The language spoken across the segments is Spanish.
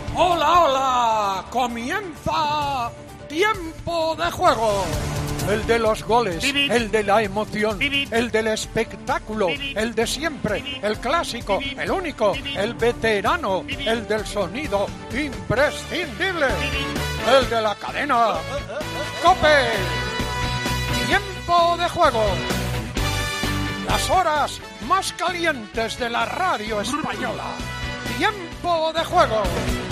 Hola, hola, comienza Tiempo de Juego. El de los goles, el de la emoción, el del espectáculo, el de siempre, el clásico, el único, el veterano, el del sonido imprescindible, el de la cadena COPE. Tiempo de Juego. Las horas más calientes de la radio española. Tiempo de Juego.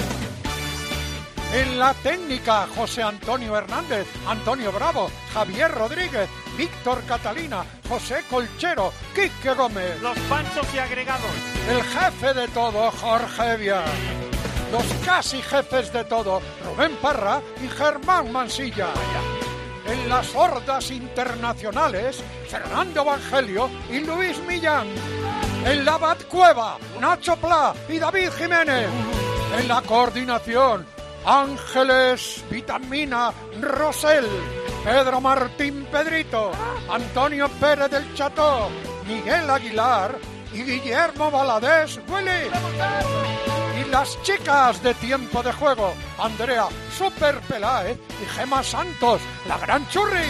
En la técnica, José Antonio Hernández, Antonio Bravo, Javier Rodríguez, Víctor Catalina, José Colchero, Quique Gómez. Los panchos y agregados. El jefe de todo, Jorge Evia. Los casi jefes de todo, Rubén Parra y Germán Mansilla. En las hordas internacionales, Fernando Evangelio y Luis Millán. En la Batcueva, Nacho Pla y David Jiménez. En la coordinación, Ángeles Vitamina Rosell, Pedro Martín Pedrito, Antonio Pérez del Cható, Miguel Aguilar y Guillermo Valadez Willy. Y las chicas de Tiempo de Juego, Andrea Super Peláez y Gema Santos, la gran churri.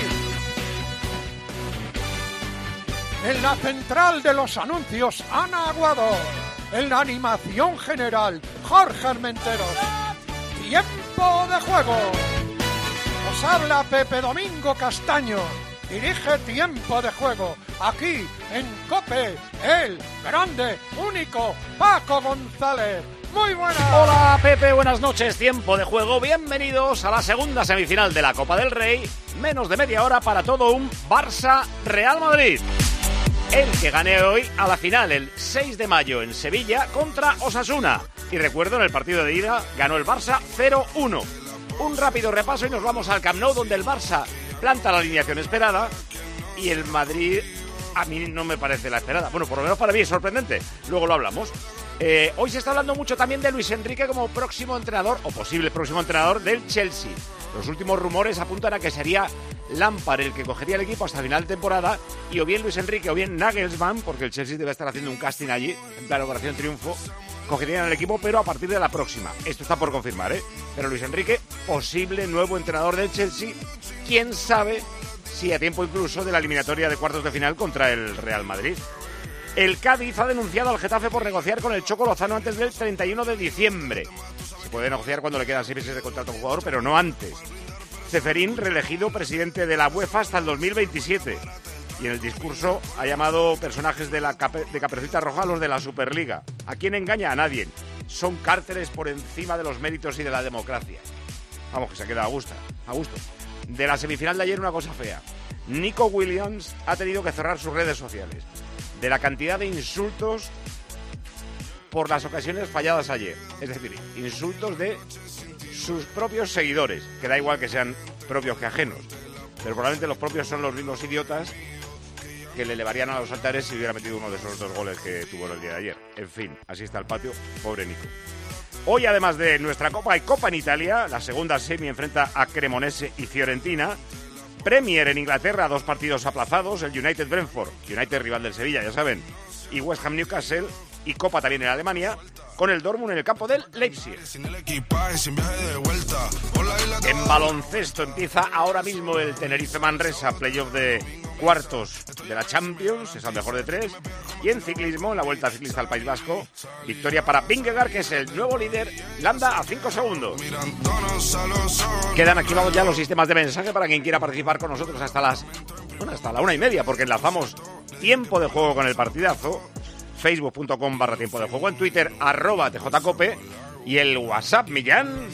En la central de los anuncios, Ana Aguado. En la animación general, Jorge Armenteros. Tiempo de Juego. Os habla Pepe Domingo Castaño. Dirige Tiempo de Juego. Aquí en COPE, el grande, único Paco González. Muy buenas. Hola Pepe, buenas noches. Tiempo de Juego. Bienvenidos a la segunda semifinal de la Copa del Rey. Menos de media hora para todo un Barça-Real Madrid. El que gane hoy a la final el 6 de mayo en Sevilla contra Osasuna. Y recuerdo, en el partido de ida ganó el Barça 0-1. Un rápido repaso y nos vamos al Camp Nou, donde el Barça planta la alineación esperada y el Madrid a mí no me parece la esperada. Bueno, por lo menos para mí es sorprendente. Luego lo hablamos. Hoy se está hablando mucho también de Luis Enrique como próximo entrenador o posible próximo entrenador del Chelsea. Los últimos rumores apuntan a que sería Lampard el que cogería el equipo hasta final de temporada, y o bien Luis Enrique o bien Nagelsmann, porque el Chelsea debe estar haciendo un casting allí, en plan Operación Triunfo, cogerían el equipo, pero a partir de la próxima. Esto está por confirmar, ¿eh? Pero Luis Enrique, posible nuevo entrenador del Chelsea, quién sabe si a tiempo incluso de la eliminatoria de cuartos de final contra el Real Madrid. El Cádiz ha denunciado al Getafe por negociar con el Choco Lozano antes del 31 de diciembre. Se puede negociar cuando le quedan 6 meses de contrato a un jugador, pero no antes. Ceferín, reelegido presidente de la UEFA hasta el 2027. Y en el discurso ha llamado personajes de Caperucita Roja a los de la Superliga. ¿A quién engaña? A nadie. Son cárteles por encima de los méritos y de la democracia. Vamos, que se queda a gusto. De la semifinal de ayer, una cosa fea. Nico Williams ha tenido que cerrar sus redes sociales. De la cantidad de insultos por las ocasiones falladas ayer. Es decir, insultos de sus propios seguidores, que da igual que sean propios que ajenos. Pero probablemente los propios son los mismos idiotas que le elevarían a los altares si hubiera metido uno de esos 2 goles que tuvo el día de ayer. En fin, así está el patio, pobre Nico. Hoy, además de nuestra Copa, hay Copa en Italia. La segunda semi enfrenta a Cremonese y Fiorentina. Premier en Inglaterra, 2 partidos aplazados. El United Brentford, United rival del Sevilla, ya saben. Y West Ham Newcastle. Y Copa también en Alemania, con el Dortmund en el campo del Leipzig. En baloncesto empieza ahora mismo el Tenerife Manresa, playoff de cuartos de la Champions, es el mejor de 3. Y en ciclismo, en la Vuelta Ciclista al País Vasco, victoria para Vingegaard, que es el nuevo líder, Landa a 5 segundos. Quedan activados ya los sistemas de mensaje para quien quiera participar con nosotros hasta la 1:30, porque enlazamos Tiempo de Juego con el partidazo. Facebook.com/Tiempo de Juego, en Twitter @TJCope y el WhatsApp, Millán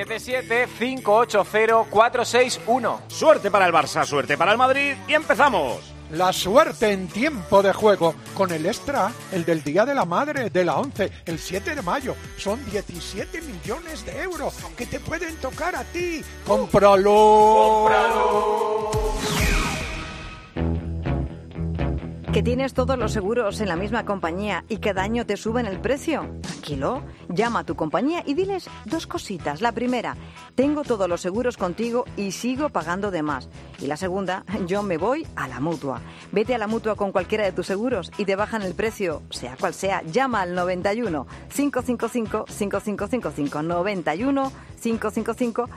677-580-461. Suerte para el Barça, suerte para el Madrid y empezamos. La suerte en Tiempo de Juego con el extra, el del Día de la Madre, de la 11, el 7 de mayo. Son 17 millones de euros que te pueden tocar a ti. ¡Cómpralo! ¿Que tienes todos los seguros en la misma compañía y cada año te suben el precio? Tranquilo, llama a tu compañía y diles 2 cositas. La primera, tengo todos los seguros contigo y sigo pagando de más. Y la segunda, yo me voy a la Mutua. Vete a la Mutua con cualquiera de tus seguros y te bajan el precio, sea cual sea. Llama al 91 555 5555 91 555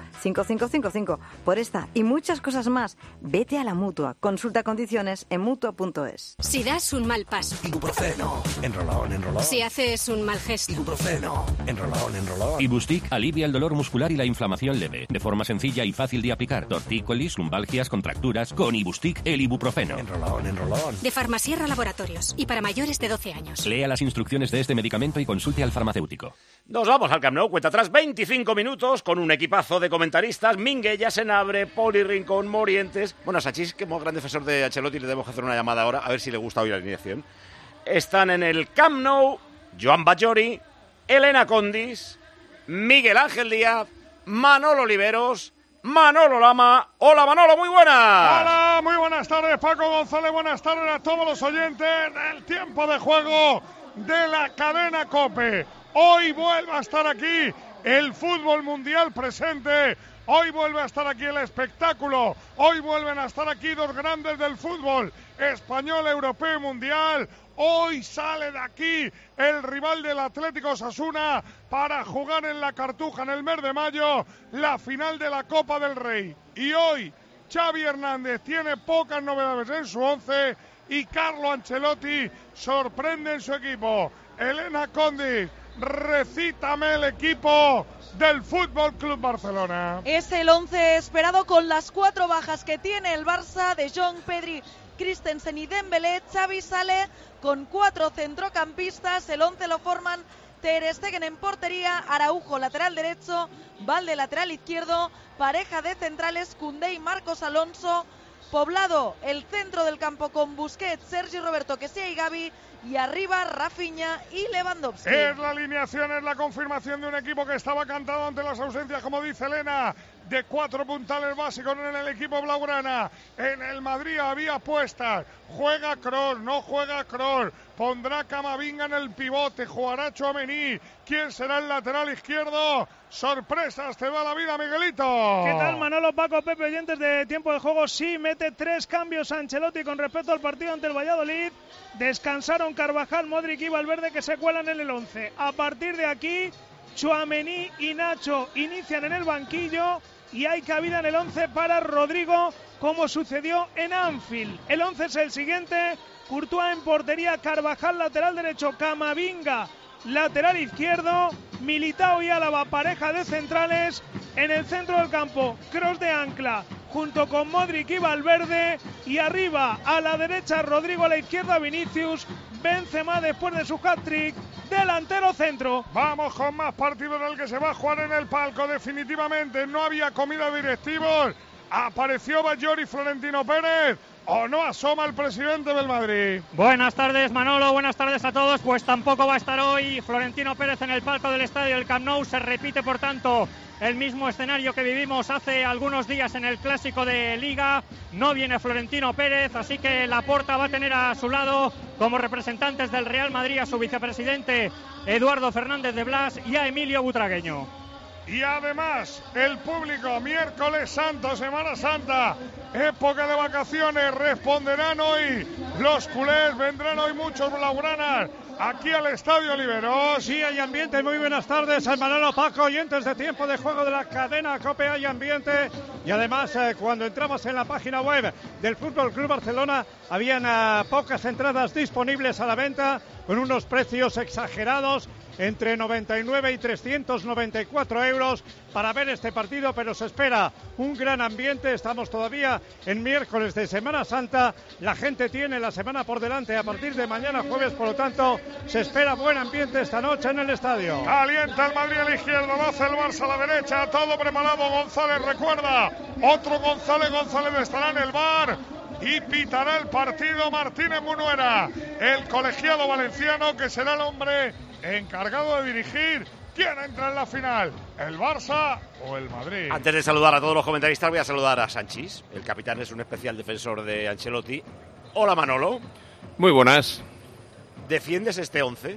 5555. Por esta y muchas cosas más, vete a la Mutua. Consulta condiciones en mutua.es. Si das un mal paso. Ibuprofeno. Enrolón, enrolón. Si haces un mal gesto. Ibuprofeno. Enrolón, enrolón. Ibustic alivia el dolor muscular y la inflamación leve. De forma sencilla y fácil de aplicar. Tortícolis, lumbalgias, contracturas. Con Ibustic, el ibuprofeno. Enrolón, enrolón. De Farmasierra Laboratorios. Y para mayores de 12 años. Lea las instrucciones de este medicamento y consulte al farmacéutico. Nos vamos al Camp Nou, cuenta atrás 25 minutos con un equipazo de comentaristas: Minguella, Senabre, Poli Rincón, Morientes. Bueno, Sachís, que es gran defensor de Ancelotti, le debemos hacer una llamada ahora a ver si le gusta oír la alineación. Están en el Camp Nou Joan Bajori, Elena Condis, Miguel Ángel Díaz, Manolo Oliveros, Manolo Lama. Hola Manolo, muy buenas. Hola, muy buenas tardes Paco González, buenas tardes a todos los oyentes del tiempo de juego de la cadena COPE. Hoy vuelve a estar aquí el fútbol mundial presente, hoy vuelve a estar aquí el espectáculo, hoy vuelven a estar aquí 2 grandes del fútbol español, europeo y mundial. Hoy sale de aquí el rival del Atlético Osasuna para jugar en la Cartuja en el mes de mayo la final de la Copa del Rey. Y hoy Xavi Hernández tiene pocas novedades en su 11 y Carlo Ancelotti sorprende en su equipo. Elena Condis, recítame el equipo del Fútbol Club Barcelona. Es el 11 esperado con las 4 bajas que tiene el Barça: De Jong, Pedri, Christensen y Dembélé. Xavi sale con 4 centrocampistas. El 11 lo forman Ter Stegen en portería, Araujo lateral derecho, Valde lateral izquierdo, pareja de centrales Koundé y Marcos Alonso. Poblado el centro del campo con Busquets, Sergi Roberto, Kessie y Gavi, y arriba Rafinha y Lewandowski. Es la alineación, es la confirmación de un equipo que estaba cantado ante las ausencias, como dice Elena, de 4 puntales básicos en el equipo blaugrana. En el Madrid había apuestas, juega Kroos, no juega Kroos, pondrá Camavinga en el pivote, jugará Tchouaméni. ¿Quién será el lateral izquierdo? Sorpresas, te va la vida, Miguelito. ¿Qué tal, Manolo, Paco, Pepe, oyentes de tiempo de juego? Sí, mete 3 cambios Ancelotti con respecto al partido ante el Valladolid. Descansaron Carvajal, Modric y Valverde, que se cuelan en el 11. A partir de aquí, Tchouaméni y Nacho inician en el banquillo y hay cabida en el 11 para Rodrigo, como sucedió en Anfield. El 11 es el siguiente: Courtois en portería, Carvajal lateral derecho, Camavinga lateral izquierdo, Militao y Álava pareja de centrales. En el centro del campo, Kroos de ancla junto con Modric y Valverde, y arriba a la derecha Rodrigo, a la izquierda Vinicius, Benzema después de su hat-trick, delantero centro. Vamos con más partidos en el que se va a jugar en el palco. Definitivamente no había comida de directivos. Apareció Bajori, Florentino Pérez, ¿o no asoma el presidente del Madrid? Buenas tardes, Manolo, buenas tardes a todos. Pues tampoco va a estar hoy Florentino Pérez en el palco del estadio del Camp Nou. Se repite, por tanto, el mismo escenario que vivimos hace algunos días en el Clásico de Liga. No viene Florentino Pérez, así que Laporta va a tener a su lado, como representantes del Real Madrid, a su vicepresidente Eduardo Fernández de Blas y a Emilio Butragueño. Y además, el público, miércoles santo, Semana Santa, época de vacaciones, responderán hoy los culés, vendrán hoy muchos blaugranas aquí al Estadio Oliveros. Sí, hay ambiente. Muy buenas tardes al Manolo, Paco, oyentes de tiempo de juego de la cadena COPE. Hay ambiente. Y además, cuando entramos en la página web del Fútbol Club Barcelona, habían pocas entradas disponibles a la venta, con unos precios exagerados, entre 99 y 394 euros para ver este partido, pero se espera un gran ambiente. Estamos todavía en miércoles de Semana Santa, la gente tiene la semana por delante a partir de mañana jueves, por lo tanto se espera buen ambiente esta noche en el estadio. Calienta el Madrid a la izquierda, lo hace el Barça a la derecha, todo preparado. González, recuerda, otro González estará en el bar y pitará el partido Martínez Munuera, el colegiado valenciano, que será el hombre encargado de dirigir. ¿Quién entra en la final? ¿El Barça o el Madrid? Antes de saludar a todos los comentaristas, voy a saludar a Sanchís. El capitán es un especial defensor de Ancelotti. Hola, Manolo. Muy buenas. ¿Defiendes este 11?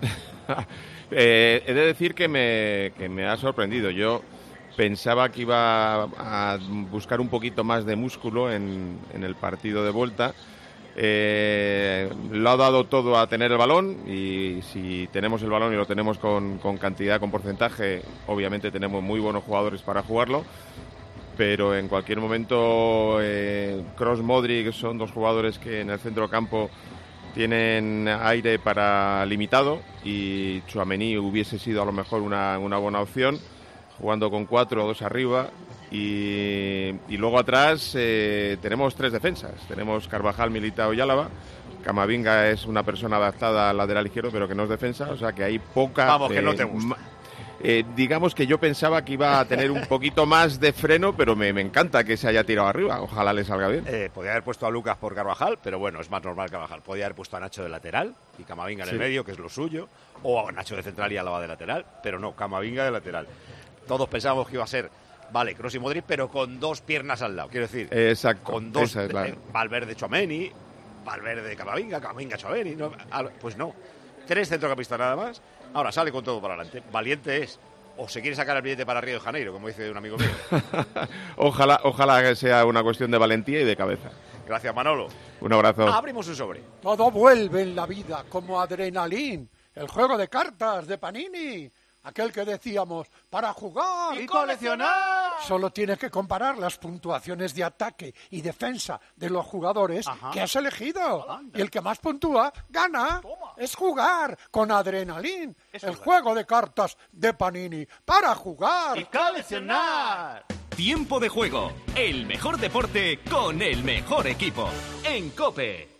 He de decir que me ha sorprendido. Yo pensaba que iba a buscar un poquito más de músculo en el partido de vuelta. Lo ha dado todo a tener el balón, y si tenemos el balón y lo tenemos con cantidad, con porcentaje, obviamente tenemos muy buenos jugadores para jugarlo. Pero en cualquier momento Kroos, Modric son dos jugadores que en el centro campo tienen aire para limitado, y Tchouaméni hubiese sido a lo mejor una buena opción, jugando con 4 o 2 arriba. Y luego atrás tenemos 3 defensas. Tenemos Carvajal, Militao y Álava. Camavinga es una persona adaptada al lateral izquierdo, pero que no es defensa, o sea que hay poca... Vamos, que no te gusta. Digamos que yo pensaba que iba a tener un poquito más de freno, pero me encanta que se haya tirado arriba. Ojalá le salga bien. Podría haber puesto a Lucas por Carvajal, pero bueno, es más normal Carvajal. Podría haber puesto a Nacho de lateral y Camavinga en el medio, que es lo suyo, o a Nacho de central y Álava de lateral, pero no, Camavinga de lateral. Todos pensábamos que iba a ser, vale, Kroos y Modric, pero con 2 piernas al lado, quiero decir. Exacto. Con 2, Valverde, Tchouaméni, Valverde, Camavinga, Tchouaméni, pues no. 3 centrocampistas nada más. Ahora sale con todo para adelante. Valiente es. O se quiere sacar el billete para Río de Janeiro, como dice un amigo mío. Ojalá que sea una cuestión de valentía y de cabeza. Gracias, Manolo. Un abrazo. Abrimos un sobre. Todo vuelve en la vida como Adrenalin, el juego de cartas de Panini. Aquel que decíamos, para jugar y coleccionar. Solo tienes que comparar las puntuaciones de ataque y defensa de los jugadores que has elegido. Y el que más puntúa, gana. Toma. Es jugar con Adrenalin, el juego de cartas de Panini. Para jugar y coleccionar. Tiempo de juego. El mejor deporte con el mejor equipo. En COPE.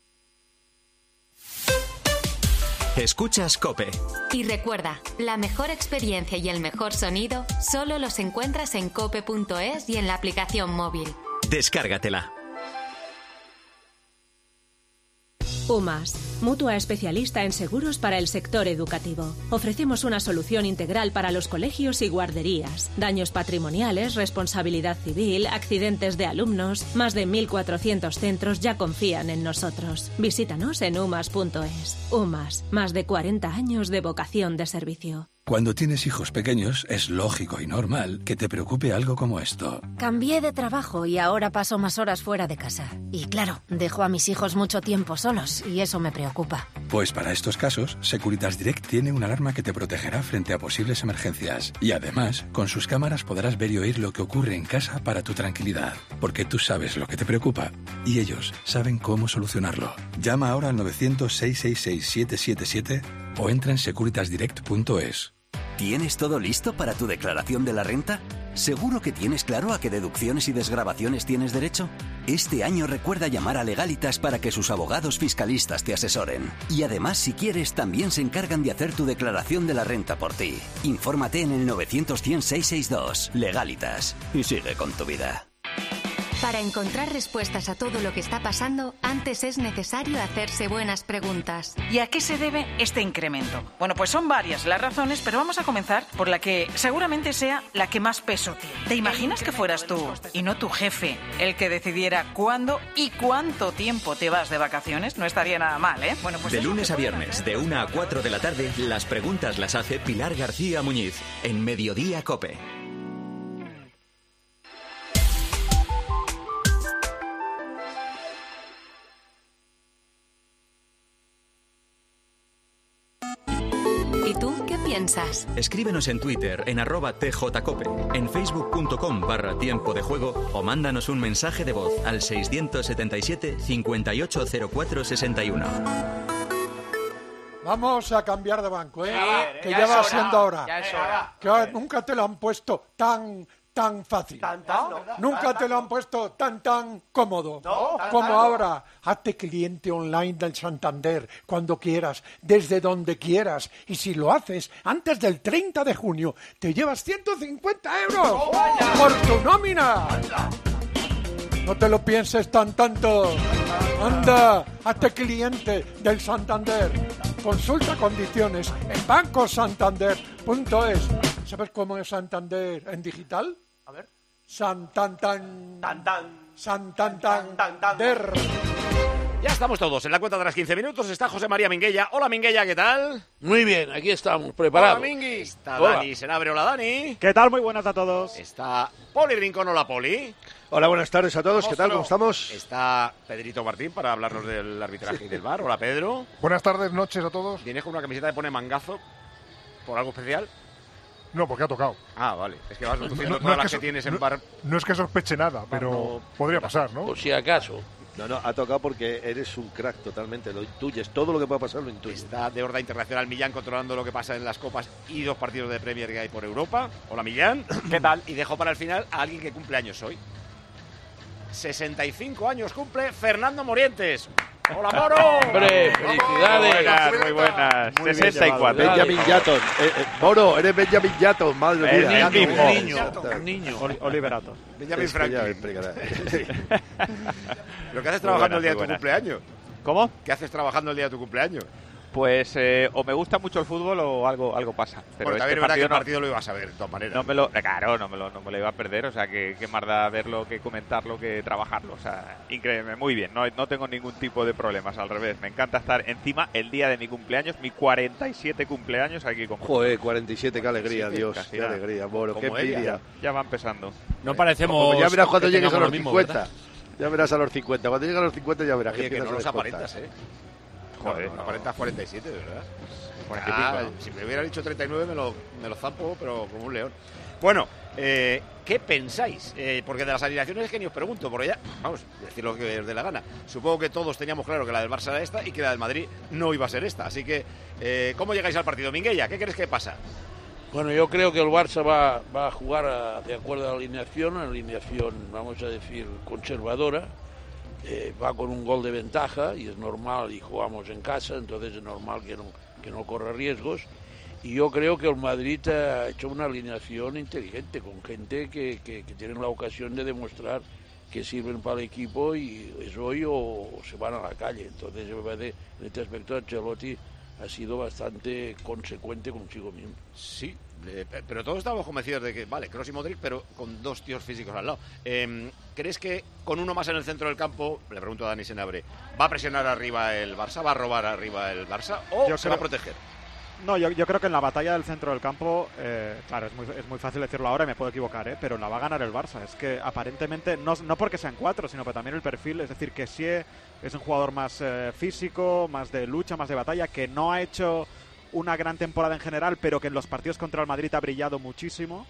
Escuchas COPE. Y recuerda, la mejor experiencia y el mejor sonido solo los encuentras en cope.es y en la aplicación móvil. Descárgatela. UMAS, mutua especialista en seguros para el sector educativo. Ofrecemos una solución integral para los colegios y guarderías. Daños patrimoniales, responsabilidad civil, accidentes de alumnos. Más de 1.400 centros ya confían en nosotros. Visítanos en umas.es. UMAS, más de 40 años de vocación de servicio. Cuando tienes hijos pequeños, es lógico y normal que te preocupe algo como esto. Cambié de trabajo y ahora paso más horas fuera de casa. Y claro, dejo a mis hijos mucho tiempo solos y eso me preocupa. Pues para estos casos, Securitas Direct tiene una alarma que te protegerá frente a posibles emergencias. Y además, con sus cámaras podrás ver y oír lo que ocurre en casa para tu tranquilidad. Porque tú sabes lo que te preocupa y ellos saben cómo solucionarlo. Llama ahora al 900-666-777 o entra en securitasdirect.es. ¿Tienes todo listo para tu declaración de la renta? ¿Seguro que tienes claro a qué deducciones y desgravaciones tienes derecho? Este año recuerda llamar a Legalitas para que sus abogados fiscalistas te asesoren. Y además, si quieres, también se encargan de hacer tu declaración de la renta por ti. Infórmate en el 900-100-662. Legalitas. Y sigue con tu vida. Para encontrar respuestas a todo lo que está pasando, antes es necesario hacerse buenas preguntas. ¿Y a qué se debe este incremento? Bueno, pues son varias las razones, pero vamos a comenzar por la que seguramente sea la que más peso tiene. ¿Te imaginas que fueras tú, y no tu jefe, el que decidiera cuándo y cuánto tiempo te vas de vacaciones? No estaría nada mal, ¿eh? Bueno, pues de lunes a viernes, de 1 a 4 de la tarde, las preguntas las hace Pilar García Muñiz, en Mediodía COPE. ¿Y tú qué piensas? Escríbenos en Twitter en @tjcope, en facebook.com/tiempo de juego o mándanos un mensaje de voz al 677 580461. Vamos a cambiar de banco, que ya va siendo hora. Ya es hora. Que nunca te lo han puesto tan fácil. Nunca te lo han puesto tan cómodo como ahora. Hazte cliente online del Santander cuando quieras, desde donde quieras. Y si lo haces antes del 30 de junio, te llevas 150 euros por tu nómina. No te lo pienses tanto. Anda, hazte cliente del Santander. Consulta condiciones en bancosantander.es. ¿Sabes cómo es Santander en digital? A ver. Santander. Ya estamos todos en la cuenta de las 15 minutos. Está José María Minguella. Hola, Minguella, ¿qué tal? Muy bien, aquí estamos, preparados. Hola, Mingui. Está Hola. Dani Senabre. Hola, Dani. ¿Qué tal? Muy buenas a todos. Está Poli Rincón. Hola, Poli. Hola, buenas tardes a todos. ¿Qué tal? ¿Cómo estamos? Está Pedrito Martín para hablarnos del arbitraje y del VAR. Hola, Pedro. Buenas tardes, noches a todos. ¿Vienes con una camiseta que pone mangazo por algo especial? No, porque ha tocado. Ah, vale. Es que vas reduciendo todas las que tienes en bar. No es que sospeche nada, pero podría pasar, ¿no? Por si acaso. No, ha tocado porque eres un crack totalmente, lo intuyes, todo lo que pueda pasar lo intuyes. Está de Horda Internacional Millán controlando lo que pasa en las copas y 2 partidos de Premier que hay por Europa. Hola, Millán. ¿Qué tal? Y dejo para el final a alguien que cumple años hoy. 65 años cumple Fernando Morientes. ¡Hola, Moro! ¡Hombre, felicidades! Muy buenas. Muy 64. bien, Benjamin Yatton. Moro, eres Benjamin Yatton, madre mía. Un niño. Oliver Atom. Benjamin Es que ya Franklin. me explicará. ¿Pero qué haces trabajando el día de tu buenas. cumpleaños? ¿Cómo? ¿Qué haces trabajando el día de tu cumpleaños? Pues o me gusta mucho el fútbol o algo pasa. Pero Porque también es verdad que el partido lo ibas a ver de todas maneras. no me lo iba a perder, o sea, que más da verlo que comentarlo que trabajarlo, o sea, increíble, muy bien, no tengo ningún tipo de problemas, al revés, me encanta estar encima el día de mi cumpleaños, mi 47 cumpleaños aquí con Joder, 47, qué alegría, 47, Dios, casi qué nada. alegría, Moro, qué Como ella. envidia. Ya va empezando. No parecemos. Como ya verás cuando que llegues a tengamos los lo mismo, 50. ¿verdad? Ya verás a los 50. Cuando llegues a los 50 ya verás Oye, que empiezas no los a descontar. aparentas, ¿eh? Joder, no aparentas 47, de verdad. 40 y pico, ¿no? Si me hubiera dicho 39 me lo zampo, pero como un león. Bueno, ¿qué pensáis? Porque de las alineaciones es que ni os pregunto, porque ya, vamos, decir lo que os dé la gana. Supongo que todos teníamos claro que la del Barça era esta y que la del Madrid no iba a ser esta. Así que, ¿cómo llegáis al partido? Minguella, ¿qué crees que pasa? Bueno, yo creo que el Barça va a jugar de acuerdo a la alineación, vamos a decir, conservadora. Va con un gol de ventaja y es normal, y jugamos en casa, entonces es normal que no corra riesgos. Y yo creo que el Madrid ha hecho una alineación inteligente, con gente que tienen la ocasión de demostrar que sirven para el equipo y es hoy o se van a la calle. Entonces, me parece, en este aspecto, Ancelotti ha sido bastante consecuente consigo mismo. Sí, pero todos estamos convencidos de que, vale, Kroos y Modric, pero con 2 tíos físicos al lado. ¿Crees que con uno más en el centro del campo, le pregunto a Dani Senabre, va a presionar arriba el Barça, va a robar arriba el Barça o se va a proteger? No, yo creo que en la batalla del centro del campo, claro, es muy fácil decirlo ahora y me puedo equivocar, pero la va a ganar el Barça. Es que aparentemente, no porque sean 4, sino que también el perfil, es decir, que sí es un jugador más físico, más de lucha, más de batalla, que no ha hecho una gran temporada en general, pero que en los partidos contra el Madrid ha brillado muchísimo.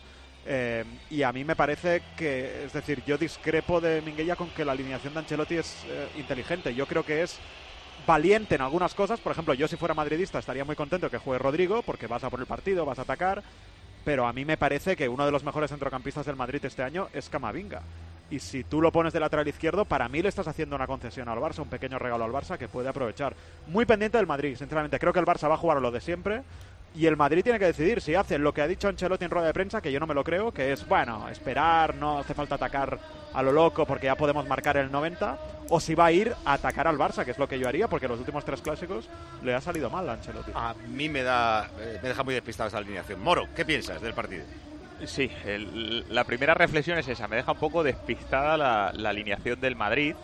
Y a mí me parece que, es decir, yo discrepo de Minguella con que la alineación de Ancelotti es inteligente. Yo creo que es valiente en algunas cosas. Por ejemplo, yo si fuera madridista estaría muy contento que juegue Rodrigo, porque vas a por el partido, vas a atacar. Pero a mí me parece que uno de los mejores centrocampistas del Madrid este año es Camavinga. Y si tú lo pones de lateral izquierdo, para mí le estás haciendo una concesión al Barça, un pequeño regalo al Barça que puede aprovechar. Muy pendiente del Madrid, sinceramente. Creo que el Barça va a jugar lo de siempre. Y el Madrid tiene que decidir si hace lo que ha dicho Ancelotti en rueda de prensa, que yo no me lo creo, que es, bueno, esperar, no hace falta atacar a lo loco porque ya podemos marcar el 90, o si va a ir a atacar al Barça, que es lo que yo haría, porque los últimos 3 clásicos le ha salido mal a Ancelotti. A mí me deja muy despistado esa alineación. Moro, ¿qué piensas del partido? Sí, la primera reflexión es esa, me deja un poco despistada la alineación del Madrid,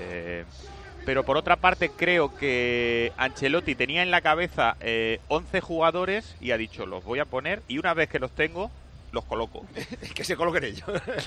pero por otra parte creo que Ancelotti tenía en la cabeza 11 jugadores y ha dicho, los voy a poner y una vez que los tengo, los coloco. Que se coloquen ellos.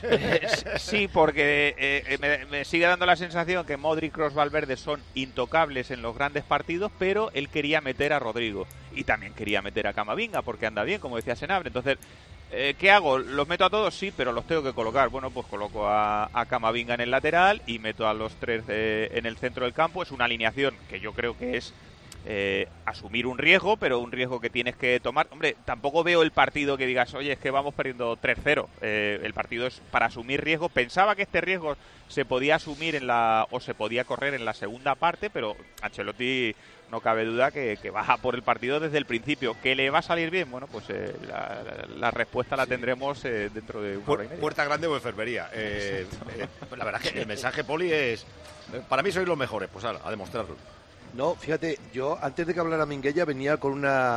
Sí, porque me sigue dando la sensación que Modric, Kroos, Valverde son intocables en los grandes partidos, pero él quería meter a Rodrigo y también quería meter a Camavinga porque anda bien, como decía Senabre. Entonces, ¿qué hago? ¿Los meto a todos? Sí, pero los tengo que colocar. Bueno, pues coloco a Camavinga en el lateral y meto a los 3 en el centro del campo. Es una alineación que yo creo que es asumir un riesgo, pero un riesgo que tienes que tomar. Hombre, tampoco veo el partido que digas, oye, es que vamos perdiendo 3-0. El partido es para asumir riesgo. Pensaba que este riesgo se podía asumir o se podía correr en la segunda parte, pero Ancelotti no cabe duda que baja por el partido desde el principio. ¿Que le va a salir bien? Bueno, pues la respuesta la tendremos dentro de una hora y media. Puerta grande o enfermería. La verdad es que el mensaje, Poli, es... Para mí sois los mejores, pues a demostrarlo. No, fíjate, yo antes de que hablara Minguella venía con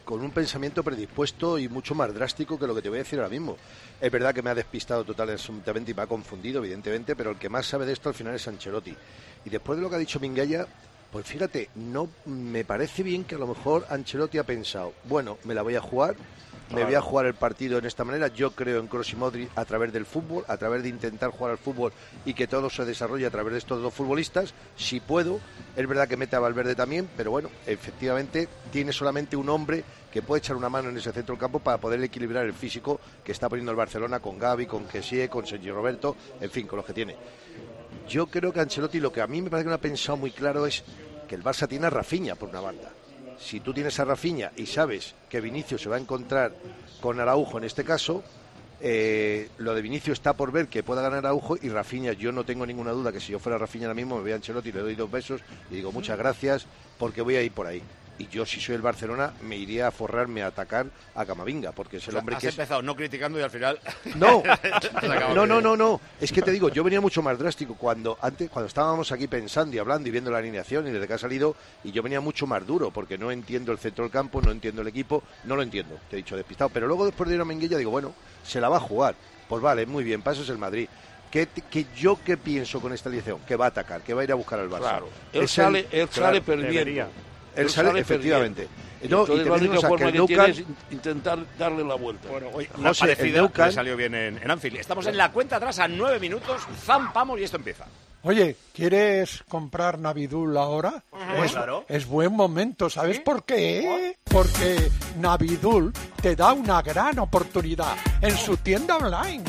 con un pensamiento predispuesto y mucho más drástico que lo que te voy a decir ahora mismo. Es verdad que me ha despistado total absolutamente y me ha confundido, evidentemente, pero el que más sabe de esto al final es Ancelotti. Y después de lo que ha dicho Minguella, pues fíjate, no me parece bien que a lo mejor Ancelotti ha pensado, bueno, me la voy a jugar, me voy a jugar el partido en esta manera. Yo creo en Kroos y Modric a través del fútbol, a través de intentar jugar al fútbol y que todo se desarrolle a través de estos dos futbolistas. Si puedo, es verdad que mete a Valverde también, pero bueno, efectivamente tiene solamente un hombre que puede echar una mano en ese centro del campo para poder equilibrar el físico que está poniendo el Barcelona con Gavi, con Kessie, con Sergio Roberto, en fin, con los que tiene. Yo creo que Ancelotti lo que a mí me parece que no ha pensado muy claro es que el Barça tiene a Rafinha por una banda. Si tú tienes a Rafinha y sabes que Vinicius se va a encontrar con Araujo en este caso, lo de Vinicius está por ver que pueda ganar Araujo, y Rafinha, yo no tengo ninguna duda que si yo fuera Rafinha ahora mismo me voy a Ancelotti, le doy 2 besos y digo muchas gracias porque voy a ir por ahí. Y yo, si soy el Barcelona, me iría a forrarme, a atacar a Camavinga, porque es el hombre que has empezado no criticando y al final... No, no. Es que te digo, yo venía mucho más drástico cuando estábamos aquí pensando y hablando y viendo la alineación y desde que ha salido, y yo venía mucho más duro, porque no entiendo el centro del campo, no entiendo el equipo, no lo entiendo, te he dicho despistado. Pero luego después de ir a Minguella digo, bueno, se la va a jugar. Pues vale, muy bien, paso es el Madrid. ¿Qué pienso con esta alineación? Que va a atacar, que va a ir a buscar al Barça. Claro, él sale perdiendo. Él sale efectivamente. No, y la única forma que tiene es intentar darle la vuelta. Bueno, hoy una parecida le salió bien en Anfield. Estamos en la cuenta atrás a 9 minutos, zampamos y esto empieza. Oye, ¿quieres comprar Navidul ahora? Claro. Es buen momento, ¿sabes por qué? Porque Navidul te da una gran oportunidad en su tienda online.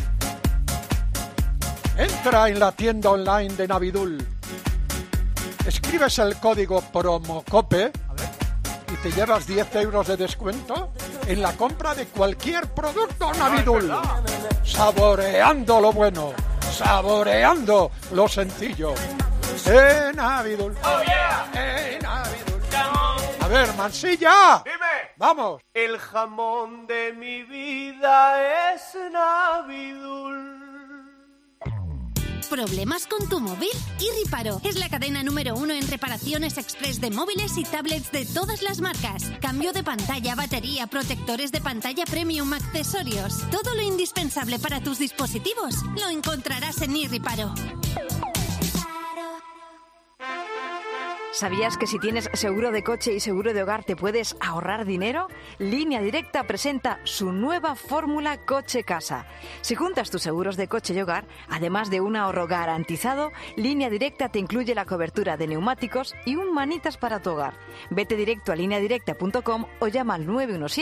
Entra en la tienda online de Navidul. Escribes el código PROMOCOPE y te llevas 10 euros de descuento en la compra de cualquier producto Navidul. Saboreando lo bueno, saboreando lo sencillo. Navidul. Navidul. A ver, Mansilla. Dime. Vamos. El jamón de mi vida es Navidul. ¿Problemas con tu móvil? Irriparo es la cadena número 1 en reparaciones express de móviles y tablets de todas las marcas. Cambio de pantalla, batería, protectores de pantalla premium, accesorios. Todo lo indispensable para tus dispositivos lo encontrarás en Irriparo. ¿Sabías que si tienes seguro de coche y seguro de hogar te puedes ahorrar dinero? Línea Directa presenta su nueva fórmula Coche-Casa. Si juntas tus seguros de coche y hogar, además de un ahorro garantizado, Línea Directa te incluye la cobertura de neumáticos y un manitas para tu hogar. Vete directo a lineadirecta.com o llama al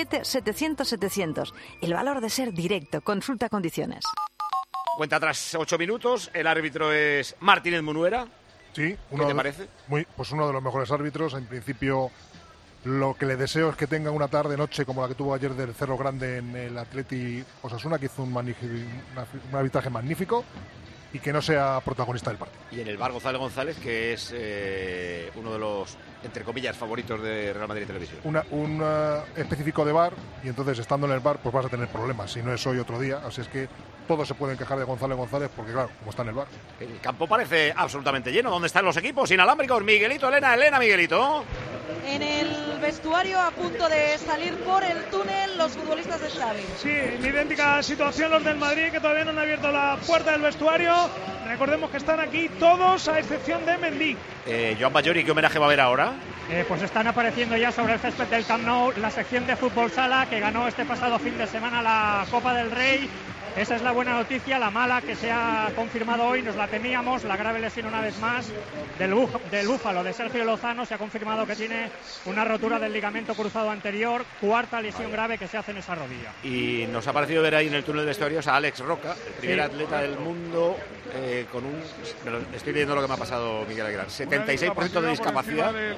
917-700-700. El valor de ser directo. Consulta condiciones. Cuenta atrás 8 minutos. El árbitro es Martínez Munuera. Sí, ¿Qué te parece? Pues uno de los mejores árbitros. En principio, lo que le deseo es que tenga una tarde-noche como la que tuvo ayer del Cerro Grande en el Atleti Osasuna, que hizo un arbitraje magnífico, y que no sea protagonista del partido. Y en el bar González, que es uno de los, entre comillas, favoritos de Real Madrid Televisión. Un específico de bar, y entonces estando en el bar pues vas a tener problemas, si no es hoy otro día, así es que todos se pueden quejar de González porque claro, como está en el bar. El campo parece absolutamente lleno. ¿Dónde están los equipos inalámbricos? Miguelito, Elena, Miguelito. En el vestuario, a punto de salir por el túnel, los futbolistas de Xavi. Sí, en idéntica situación los del Madrid, que todavía no han abierto la puerta del vestuario. Recordemos que están aquí todos, a excepción de Mendy. Joan Bayori, ¿qué homenaje va a haber ahora? Pues están apareciendo ya sobre el césped del Camp Nou la sección de fútbol sala que ganó este pasado fin de semana la Copa del Rey. Esa es la buena noticia. La mala, que se ha confirmado hoy, nos la temíamos, la grave lesión una vez más del Búfalo, de Sergio Lozano. Se ha confirmado que tiene una rotura del ligamento cruzado anterior, cuarta lesión grave que se hace en esa rodilla. Y nos ha parecido ver ahí en el túnel de vestuarios a Alex Roca, el primer atleta del mundo, con un... Estoy viendo lo que me ha pasado, Miguel Aguilar. 76% de discapacidad. Del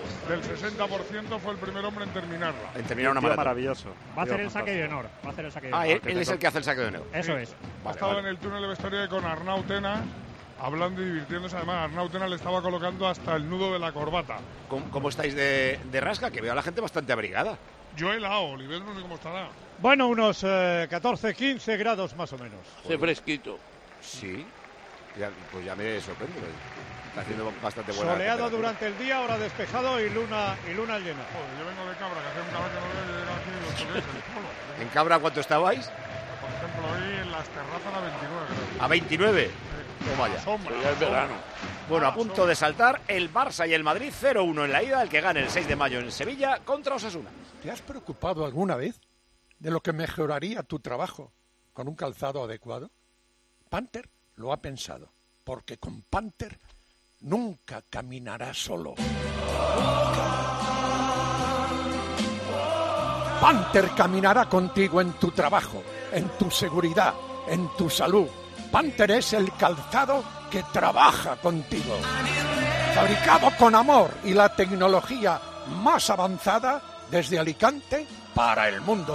60% fue el primer hombre en terminarla. En terminar una maratón. Maravilloso. Va a hacer el saque de honor. Él es el que hace el saque de honor. Eso es. Ha estado en el túnel de vestuario con Arnau Tena, hablando y divirtiéndose. Además, Arnau Tena le estaba colocando hasta el nudo de la corbata. ¿Cómo estáis de rasca? Que veo a la gente bastante abrigada. Yo he helado, Oliver no sé cómo estará. Bueno, unos 14, 15 grados más o menos. Hace fresquito. Sí. Pues ya me sorprende. Está haciendo bastante buena. Soleado durante el día, ahora despejado y luna llena. Joder, yo vengo de Cabra, que hace un calor que no veo, yo llego aquí y los toquéis el polo. ¿En Cabra cuánto estabais? Por ejemplo, hoy en las terrazas a 29, creo. ¿A 29? Toma ya. Sombra, ya es verano. Bueno, a punto de saltar el Barça y el Madrid 0-1 en la ida, el que gane el 6 de mayo en Sevilla contra Osasuna. ¿Te has preocupado alguna vez de lo que mejoraría tu trabajo con un calzado adecuado? Panther lo ha pensado, porque con Panther nunca caminarás solo. Panther caminará contigo en tu trabajo, en tu seguridad, en tu salud. Panther es el calzado que trabaja contigo. Fabricado con amor y la tecnología más avanzada desde Alicante para el mundo.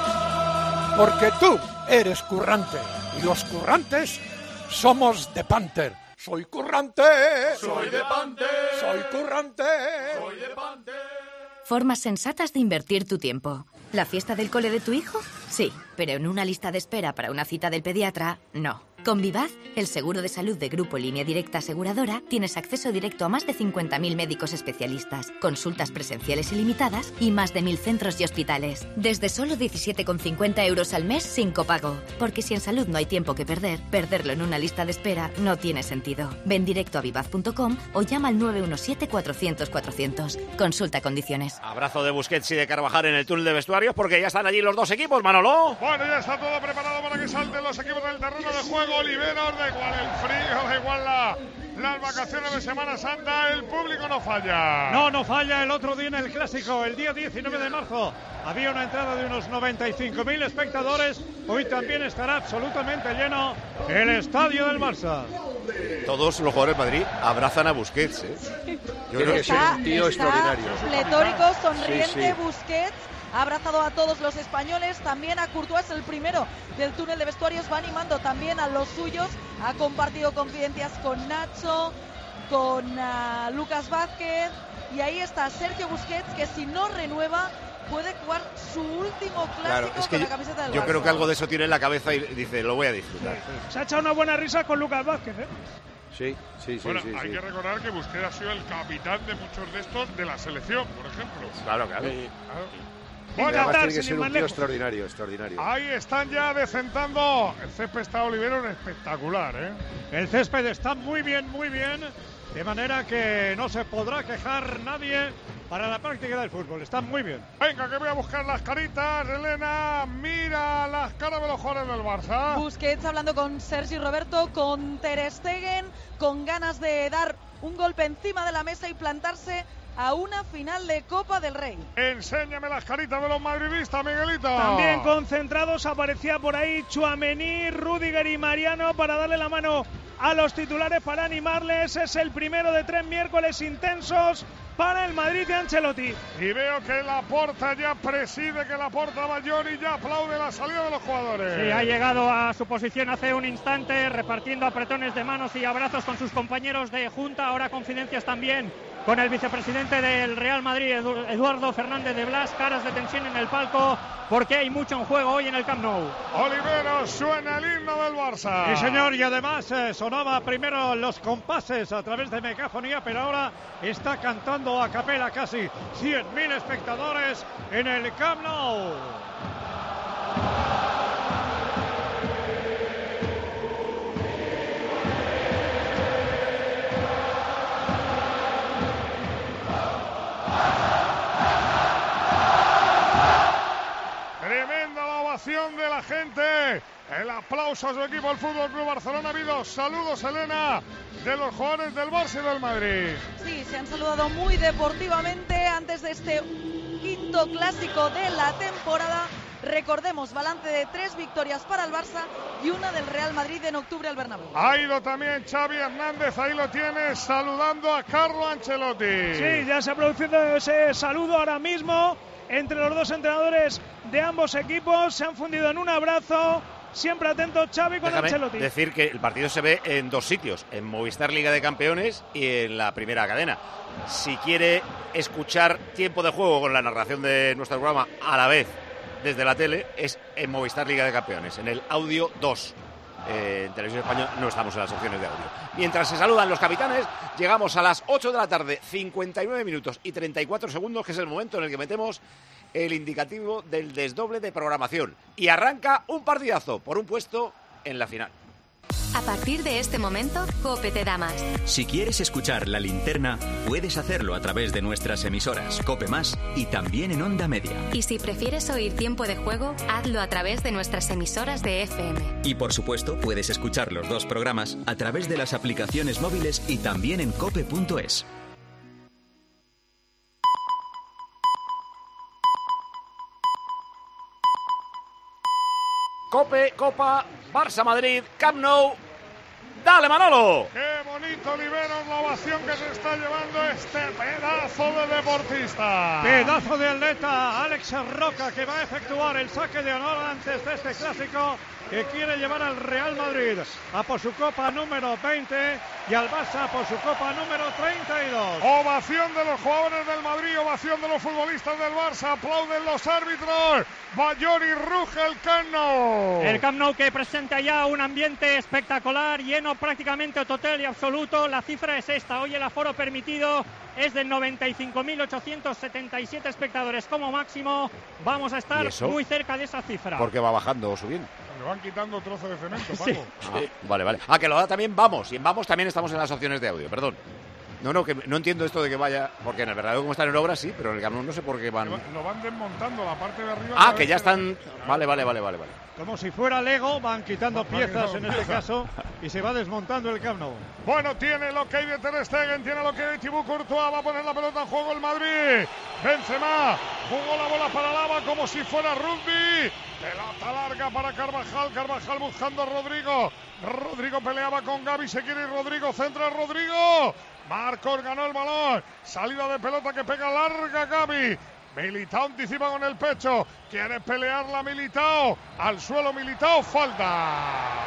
Porque tú eres currante y los currantes somos de Panther. Soy currante. Soy de Panther. Soy currante. Soy de Panther. Formas sensatas de invertir tu tiempo. ¿La fiesta del cole de tu hijo? Sí, pero en una lista de espera para una cita del pediatra, no. Con Vivaz, el seguro de salud de Grupo Línea Directa Aseguradora, tienes acceso directo a más de 50.000 médicos especialistas, consultas presenciales ilimitadas y más de 1.000 centros y hospitales. Desde solo 17,50 euros al mes sin copago. Porque si en salud no hay tiempo que perder, perderlo en una lista de espera no tiene sentido. Ven directo a vivaz.com o llama al 917-400-400. Consulta condiciones. Abrazo de Busquets y de Carvajal en el túnel de vestuarios porque ya están allí los dos equipos, Manolo. Bueno, ya está todo preparado para que salten los equipos del terreno de juego. Oliveros, da igual el frío, da igual las vacaciones de Semana Santa, el público no falla. No falla. El otro día en el Clásico, el día 19 de marzo, había una entrada de unos 95.000 espectadores. Hoy también estará absolutamente lleno el estadio del Barça. Todos los jugadores de Madrid abrazan a Busquets, ¿eh? Yo creo que es un tío extraordinario. Pletórico, sonriente, Sí. Busquets. Ha abrazado a todos los españoles, también a Courtois, el primero del túnel de vestuarios, va animando también a los suyos, ha compartido confidencias con Nacho, con Lucas Vázquez, y ahí está Sergio Busquets, que si no renueva puede jugar su último clásico Es que con la camiseta del yo Barça. creo que algo de eso tiene en la cabeza y dice, lo voy a disfrutar. Se ha echado una buena risa con Lucas Vázquez, ¿eh? Sí. Bueno, hay que recordar que Busquets ha sido el capitán de muchos de estos de la selección, por ejemplo. Claro. Bueno, además tiene que ser un tío extraordinario. Ahí están ya descentando. El césped está, Oliveros, espectacular, ¿eh? El césped está muy bien, de manera que no se podrá quejar nadie para la práctica del fútbol. Está muy bien. Venga, que voy a buscar las caritas, Elena. Mira las caras de los jugadores del Barça. Busquets hablando con Sergi Roberto, con Ter Stegen, con ganas de dar un golpe encima de la mesa y plantarse a una final de Copa del Rey. Enséñame las caritas de los madridistas, Miguelito. También concentrados, aparecía por ahí Tchouaméni, Rüdiger y Mariano para darle la mano a los titulares, para animarles. Es el primero de 3 miércoles intensos para el Madrid de Ancelotti. Y veo que Laporta ya preside, que Laporta mayor y ya aplaude la salida de los jugadores. Sí, ha llegado a su posición hace un instante, repartiendo apretones de manos y abrazos con sus compañeros de junta, ahora confidencias también con el vicepresidente del Real Madrid, Eduardo Fernández de Blas, caras de tensión en el palco, porque hay mucho en juego hoy en el Camp Nou. Oliveros, suena el himno del Barça. Sí, señor, y además sonaba primero los compases a través de megafonía, pero ahora está cantando a capela casi 100.000 espectadores en el Camp Nou. Tremenda la ovación de la gente. El aplauso a su equipo, el Fútbol Club Barcelona. Ha habido saludos, Elena, de los jugadores del Barça y del Madrid. Sí, se han saludado muy deportivamente antes de este quinto clásico de la temporada. Recordemos, balance de 3 victorias para el Barça y una del Real Madrid en octubre al Bernabéu. Ha ido también Xavi Hernández, ahí lo tienes, saludando a Carlo Ancelotti. Sí, ya se ha producido ese saludo ahora mismo entre los dos entrenadores de ambos equipos. Se han fundido en un abrazo. Siempre atento Xavi con Ancelotti. Decir que el partido se ve en 2 sitios, en Movistar Liga de Campeones y en la primera cadena. Si quiere escuchar tiempo de juego con la narración de nuestro programa a la vez desde la tele, es en Movistar Liga de Campeones, en el audio 2. en Televisión Española no estamos en las opciones de audio. Mientras se saludan los capitanes, llegamos a las 8 de la tarde, 59 minutos y 34 segundos, que es el momento en el que metemos el indicativo del desdoble de programación. Y arranca un partidazo por un puesto en la final. A partir de este momento, COPE te da más. Si quieres escuchar La Linterna, puedes hacerlo a través de nuestras emisoras COPE Más y también en Onda Media. Y si prefieres oír Tiempo de Juego, hazlo a través de nuestras emisoras de FM. Y por supuesto, puedes escuchar los dos programas a través de las aplicaciones móviles y también en cope.es. Cope, Copa, Barça Madrid, Camp Nou. ¡Dale, Manolo! ¡Qué bonito, Oliveros, la ovación que se está llevando este pedazo de deportista! Pedazo de atleta, Alex Roca, que va a efectuar el saque de honor antes de este clásico, que quiere llevar al Real Madrid a por su copa número 20 y al Barça por su copa número 32. Ovación de los jugadores del Madrid, ovación de los futbolistas del Barça, aplauden los árbitros. Bayón y ruge el Camp Nou. El Camp Nou que presenta ya un ambiente espectacular, lleno prácticamente total y absoluto. La cifra es esta, hoy el aforo permitido es de 95.877 espectadores como máximo. Vamos a estar muy cerca de esa cifra. ¿Por qué va bajando o subiendo? Le van quitando trozos de cemento, Paco. Sí. Vale. Que lo da también Vamos. Y en Vamos también estamos en las opciones de audio, perdón. No, que no entiendo esto de que vaya, porque en el verdadero como están en obras sí, pero en el Camp Nou no sé por qué van. Lo van desmontando, la parte de arriba. Ah, que ya están. Vale. Como si fuera Lego, van quitando piezas en este caso y se va desmontando el Camp Nou. Bueno, tiene lo que hay de Ter Stegen, tiene lo que hay de Thibaut Courtois, va a poner la pelota en juego el Madrid. Benzema jugó la bola para Alaba como si fuera rugby. Pelota larga para Carvajal, Carvajal buscando a Rodrigo. Rodrigo peleaba con Gavi, se quiere ir Rodrigo, centra Rodrigo. Marcos ganó el balón, salida de pelota que pega larga Gavi. Militao anticipa con el pecho, quiere pelearla Militao, al suelo Militao, falta.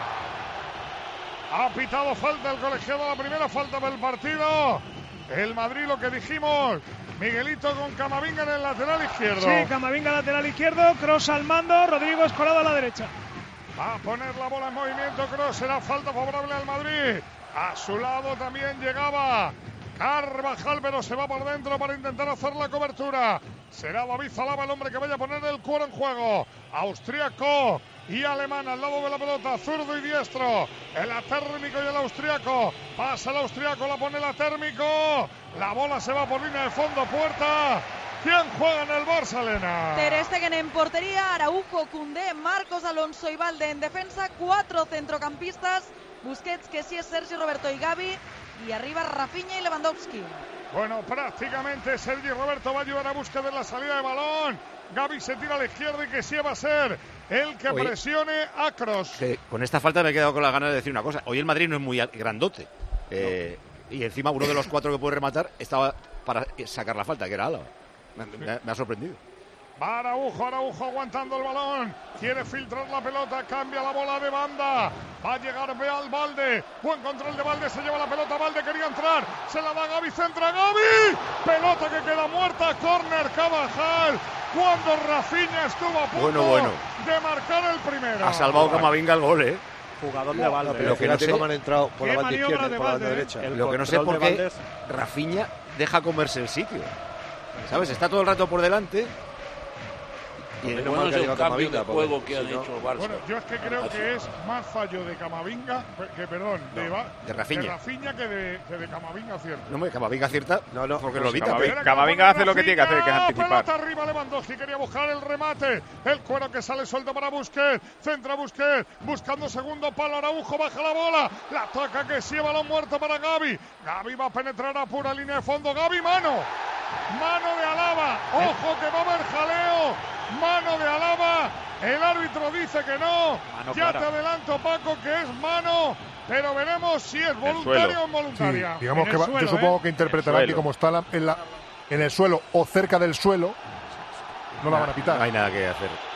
Ha pitado falta el colegiado, la primera falta del partido. El Madrid, lo que dijimos, Miguelito con Camavinga en el lateral izquierdo. Sí, Camavinga lateral izquierdo, Kroos al mando, Rodrigo Escolado a la derecha. Va a poner la bola en movimiento Kroos, será falta favorable al Madrid. A su lado también llegaba Carvajal, pero se va por dentro para intentar hacer la cobertura. Será David Alaba el hombre que vaya a poner el cuero en juego. Austríaco y alemán al lado de la pelota, zurdo y diestro. El atérmico y el austríaco. Pasa el austríaco, la pone el atérmico. La bola se va por línea de fondo, puerta. ¿Quién juega en el Barça, Elena? Ter Stegen en portería, Araujo, Koundé, Marcos Alonso y Valde en defensa. 4 centrocampistas. Busquets, que sí es Sergi Roberto y Gavi. Y arriba Rafinha y Lewandowski. Bueno, prácticamente Sergi Roberto va a ayudar a buscar de la salida de balón. Gavi se tira a la izquierda y que sí va a ser el que presione a Kroos. Con esta falta me he quedado con las ganas de decir una cosa. Hoy el Madrid no es muy grandote. Y encima uno de los 4 que puede rematar estaba para sacar la falta, que era Álava. Me ha sorprendido. Va Araujo aguantando el balón. Quiere filtrar la pelota, cambia la bola de banda. Va a llegar Beal Valde. Buen control de Valde, se lleva la pelota. Valde quería entrar. Se la da Gavi, centra Gavi. Pelota que queda muerta. Córner Carvajal. Cuando Rafinha estuvo a punto de marcar el primero. Ha salvado Camavinga el gol, Jugador de Valde. Pero fíjate cómo han entrado por la banda izquierda y por la banda derecha. Lo que no sé por qué Rafinha deja comerse el sitio. ¿Sabes? Está todo el rato por delante. Y el bueno es el cambio de juego que ha hecho el Barça. Bueno, yo es que creo que es más fallo de Camavinga, de Rafinha que de Camavinga acierta. No, Camavinga acierta porque lo evita. Camavinga hace lo que tiene que hacer, que es anticipar. Pelota arriba, Lewandowski quería buscar el remate. El cuero que sale suelto para Busquets. Centra Busquets, buscando segundo palo. Araujo baja la bola. La toca que sí, balón muerto para Gavi. Gavi va a penetrar a pura línea de fondo. Gavi, mano de Alaba. Ojo que va a haber jaleo. Mano de Alaba, el árbitro dice que no. Ya te adelanto, Paco, que es mano, pero veremos si es voluntaria o involuntaria. Sí, digamos que yo supongo que interpretarán que como está en el suelo o cerca del suelo, no la van a pitar. No hay nada que hacer.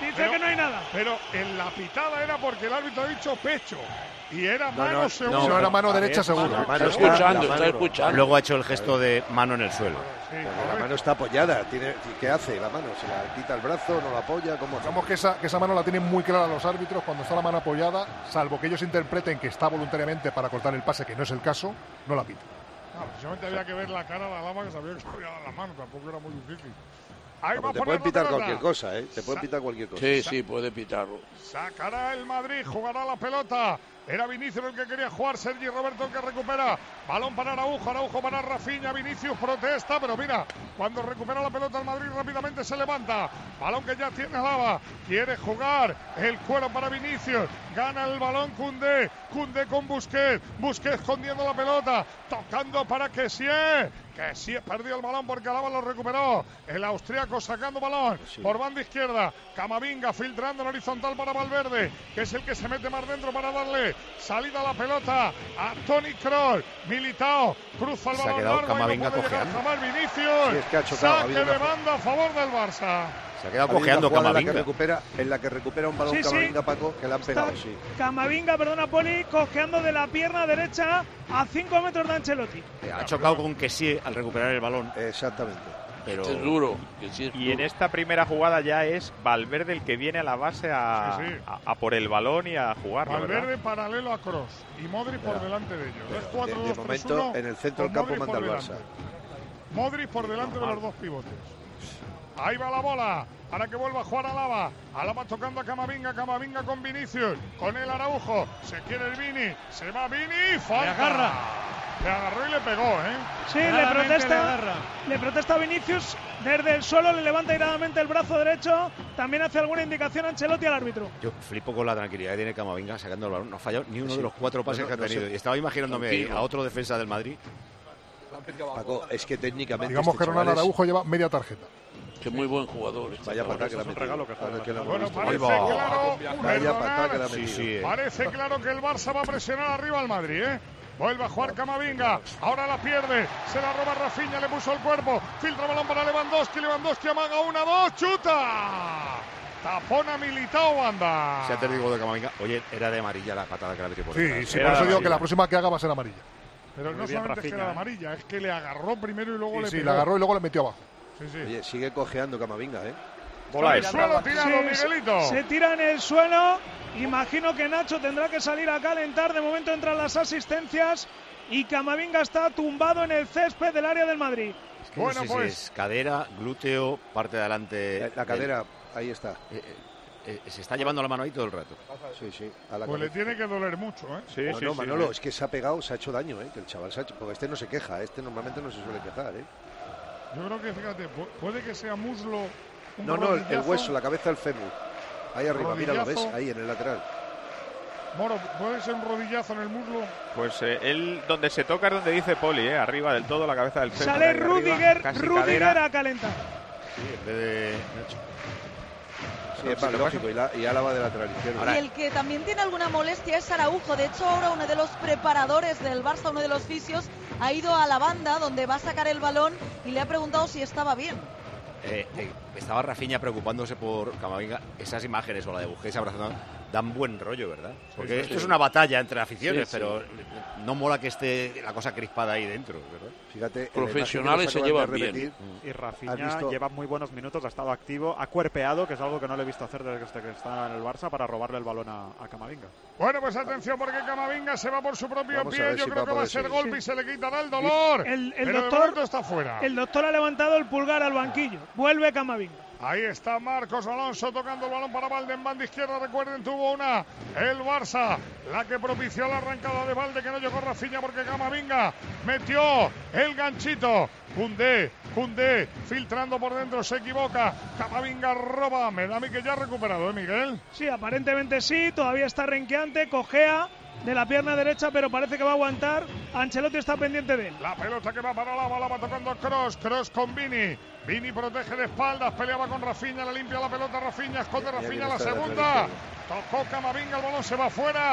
Dice que no hay nada. Pero en la pitada era porque el árbitro ha dicho pecho. Y era mano seguro. No, era mano derecha seguro. Está escuchando. Luego ha hecho el gesto de mano en el suelo. La mano está apoyada. ¿Qué hace la mano? ¿Se la quita el brazo? ¿No la apoya? ¿Cómo hace? Digamos que esa mano la tienen muy clara los árbitros. Cuando está la mano apoyada, salvo que ellos interpreten que está voluntariamente para cortar el pase, que no es el caso, no la pitan. No, precisamente había que ver la cara de Alaba, que sabía que se había dado la mano. Tampoco era muy difícil. Te pueden pitar cualquier cosa, ¿eh? Te pueden pitar cualquier cosa. Sí, puede pitarlo. Sacará el Madrid, jugará la pelota. Era Vinicius el que quería jugar, Sergi Roberto el que recupera. Balón para Araujo para Rafinha, Vinicius protesta, pero mira, cuando recupera la pelota el Madrid rápidamente se levanta. Balón que ya tiene Alaba, quiere jugar, el cuero para Vinicius, gana el balón Koundé con Busquets escondiendo la pelota, tocando para Kessié perdió el balón porque Alaba lo recuperó. El austríaco sacando balón por banda izquierda. Camavinga filtrando en horizontal para Valverde, que es el que se mete más dentro para darle salida a la pelota a Toni Kroos. Militao cruza el balón. Se ha quedado largo Camavinga y no puede cojeando. jamás Vinicius. Sí, es que ha chocado, saque de banda a favor del Barça. Se ha quedado cojeando Camavinga. En la que recupera un balón Camavinga, Paco, que le han pegado, Camavinga, Poli, cojeando de la pierna derecha a 5 metros de Ancelotti. Ha chocado con Kessié al recuperar el balón. Exactamente. Pero es duro. Y en esta primera jugada ya es Valverde el que viene a la base a por el balón y a jugar. Valverde paralelo a Kroos y Modric por delante de ellos. Es 4-2-3-1. De momento, en el centro del campo manda el Barça. Modric por delante de los dos pivotes. Ahí va la bola, para que vuelva a jugar Alaba tocando a Camavinga con Vinicius, con el Araujo, se quiere el Vini, se va Vini, falta. Le agarró y le pegó, Sí, le protesta a Vinicius, desde el suelo le levanta iradamente el brazo derecho, también hace alguna indicación a Ancelotti al árbitro. Yo flipo con la tranquilidad que tiene Camavinga sacando el balón, no ha fallado ni uno de los 4 pases que ha tenido, y estaba imaginándome a otro defensa del Madrid. Paco, es que técnicamente digamos que Ronald Araujo lleva media tarjeta. Que muy buen jugador. Vaya patada que la Bueno, parece claro que el Barça va a presionar arriba al Madrid, Vuelve a jugar Camavinga, ahora la pierde, se la roba Rafinha, le puso el cuerpo, filtra balón para Lewandowski amaga 1-2, chuta. Tapona Militao, banda. Si antes digo de Camavinga, oye, era de amarilla la patada que la metió por detrás. Sí, por eso digo que la próxima que haga va a ser amarilla. Pero no solamente es que era de amarilla, es que le agarró primero y luego le pegó. Sí, le agarró y luego le metió abajo. Oye, sigue cojeando Camavinga, Bola el suelo tirado, Miguelito. Se tira en el suelo. Imagino que Nacho tendrá que salir a calentar. De momento entran las asistencias y Camavinga está tumbado en el césped del área del Madrid. Es que no sé si es cadera, glúteo, parte de adelante. La cadera, ahí está. Se está llevando la mano ahí todo el rato. Sí. Pues le tiene que doler mucho, No, Manolo, es que se ha pegado, se ha hecho daño, que el chaval se ha hecho. Porque este no se queja, normalmente no se suele quejar, Yo creo que, fíjate, puede que sea muslo. No, el hueso, la cabeza del fémur. Ahí arriba, mira, lo ves, ahí en el lateral. Moro, ¿puede ser un rodillazo en el muslo? Pues él, donde se toca es donde dice Poli, arriba del todo, la cabeza del fémur. Sale Rudiger a calentar. Sí, en vez de Nacho. Sí, es más lógico, y Álava de lateral izquierdo. Y el que también tiene alguna molestia es Araujo. De hecho, ahora uno de los preparadores del Barça, uno de los fisios, ha ido a la banda donde va a sacar el balón y le ha preguntado si estaba bien. Estaba Rafinha preocupándose por Camavinga. Esas imágenes o la de Busquets abrazando dan buen rollo, ¿verdad? Porque esto es una batalla entre aficiones, pero no mola que esté la cosa crispada ahí dentro, ¿verdad? Fíjate, profesionales se llevan bien. Y Rafinha lleva muy buenos minutos, ha estado activo, ha cuerpeado, que es algo que no le he visto hacer desde que está en el Barça, para robarle el balón a Camavinga. Bueno, pues atención, porque Camavinga se va por su propio pie. Yo creo que va a ser golpe y se le quitará el dolor. El doctor está fuera. El doctor ha levantado el pulgar al banquillo. Vuelve Camavinga. Ahí está Marcos Alonso tocando el balón para Valde en banda izquierda. Recuerden, tuvo una el Barça, la que propició la arrancada de Valde, que no llegó Rafinha porque Camavinga metió el ganchito. Koundé, filtrando por dentro, se equivoca. Camavinga roba. Me da a mí que ya ha recuperado, Miguel. Sí, aparentemente sí. Todavía está renqueante, cojea de la pierna derecha, pero parece que va a aguantar. Ancelotti está pendiente de él. La pelota que va para la va tocando Kroos con Vini. Vini protege de espaldas, peleaba con Rafinha, le limpia la pelota Rafinha, esconde Rafinha la segunda. Tocó Camavinga, el balón se va fuera.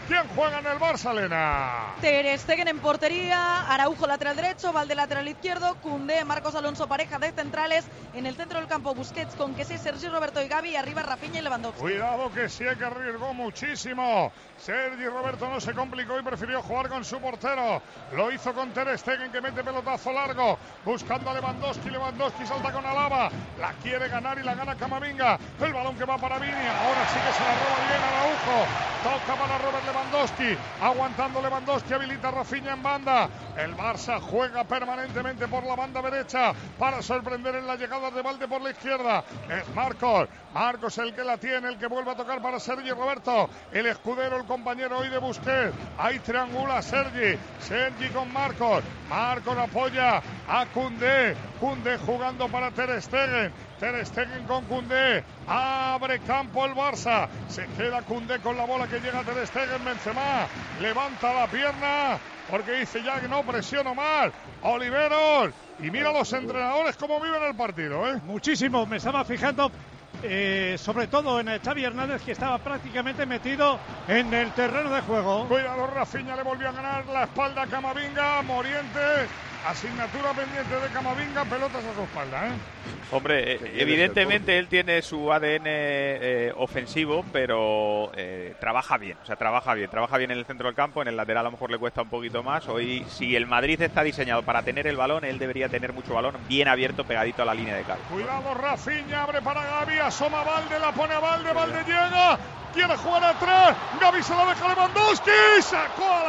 ¿Quién juega en el Barça, Elena? Ter Stegen en portería, Araujo lateral derecho, Valde lateral izquierdo, Koundé, Marcos Alonso pareja de centrales, en el centro del campo Busquets con Kessie, Sergi Roberto y Gavi, y arriba Rafinha y Lewandowski. Cuidado que sí que arriesgó muchísimo. Sergi Roberto no se complicó y prefirió jugar con su portero. Lo hizo con Ter Stegen, que mete pelotazo largo, buscando a Lewandowski. Lewandowski salta con Alaba, la quiere ganar y la gana Camavinga. El balón que va para Vini, ahora sí que se la roba bien Araujo. Toca para Robert Lewandowski, aguantando Lewandowski, habilita Rafinha en banda. El Barça juega permanentemente por la banda derecha para sorprender en la llegada de Valde por la izquierda. Es Marcos el que la tiene, el que vuelve a tocar para Sergi Roberto, el escudero, el compañero hoy de Busquets. Ahí triangula Sergi con Marcos apoya a Koundé jugando para Ter Stegen con Koundé, abre campo el Barça, se queda Koundé con la bola que llega a Ter Stegen. Benzema levanta la pierna porque dice ya que no presiono más. Oliveros, y mira los entrenadores cómo viven el partido, Muchísimo, me estaba fijando sobre todo en Xavi Hernández, que estaba prácticamente metido en el terreno de juego. Cuidado, Rafinha le volvió a ganar la espalda a Camavinga. Morientes, asignatura pendiente de Camavinga, pelotas a su espalda, Hombre, evidentemente él tiene su ADN ofensivo, pero trabaja bien en el centro del campo. En el lateral a lo mejor le cuesta un poquito más. Hoy, si el Madrid está diseñado para tener el balón, él debería tener mucho balón bien abierto, pegadito a la línea de cal. Cuidado, Rafinha, abre para Gavi, asoma Valde, la pone a Valde llega, quiere jugar atrás, Gavi se la deja a Lewandowski, sacó a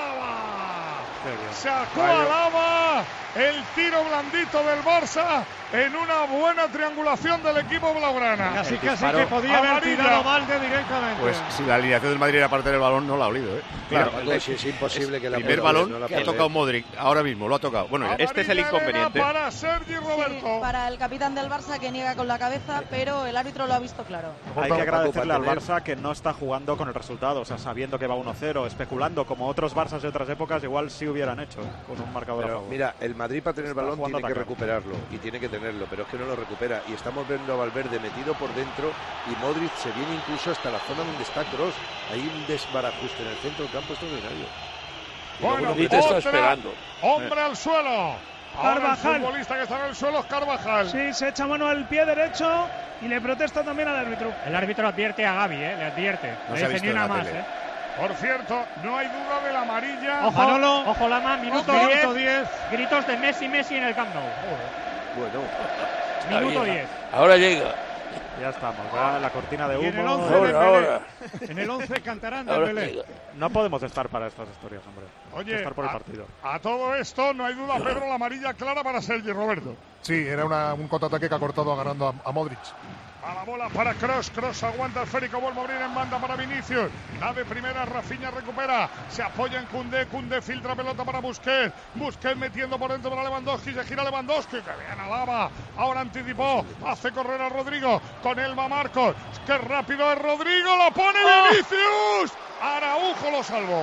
Alaba, el tiro blandito del Barça en una buena triangulación del equipo blaugrana. Casi que podía haber tirado Valde directamente. Pues si la alineación del Madrid era para tener el balón, no la ha olido, Claro, si es imposible que la primer balón que ha tocado Modric, ahora mismo lo ha tocado. Bueno, este es el inconveniente. Para Sergi Roberto. Sí, para el capitán del Barça, que niega con la cabeza, pero el árbitro lo ha visto claro. Hay que agradecerle al Barça que no está jugando con el resultado, o sea, sabiendo que va 1-0, especulando como otros Barças de otras épocas igual sí hubieran hecho con un marcador a favor. Mira, el Madrid para tener el balón tiene que recuperarlo y tiene que tenerlo, pero es que no lo recupera, y estamos viendo a Valverde metido por dentro y Modric se viene incluso hasta la zona donde está Kroos. Hay un desbarajuste en el centro del campo extraordinario. Bueno, te está esperando. Hombre al suelo. Carvajal. El futbolista que está en el suelo es Carvajal. Sí, se echa mano al pie derecho y le protesta también al árbitro. El árbitro advierte a Gavi, le advierte. No le dice ni una más, Por cierto, no hay duda de la amarilla. Ojo, Manolo. Ojo, Lama, minuto 10. Gritos de Messi en el Camp Nou. Bueno. Minuto 10. Ahora llega. Ya estamos, ya la cortina de humo. En el 11 ahora. En el 11 cantarán Dembélé. No podemos estar para estas historias, hombre. Oye, estar por el partido. A todo esto, no hay duda, Pedro, la amarilla clara para Sergi Roberto. Sí, era un contraataque que ha cortado agarrando a Modric. A la bola para Kroos aguanta el esférico, vuelve a abrir en banda para Vinicius. La de primera, Rafinha recupera, se apoya en Koundé filtra pelota para Busquets metiendo por dentro para Lewandowski, se gira Lewandowski, que bien Alaba, ahora anticipó, hace correr a Rodrigo, con él va Marcos, que rápido es Rodrigo, lo pone Vinicius. Araujo lo salvó.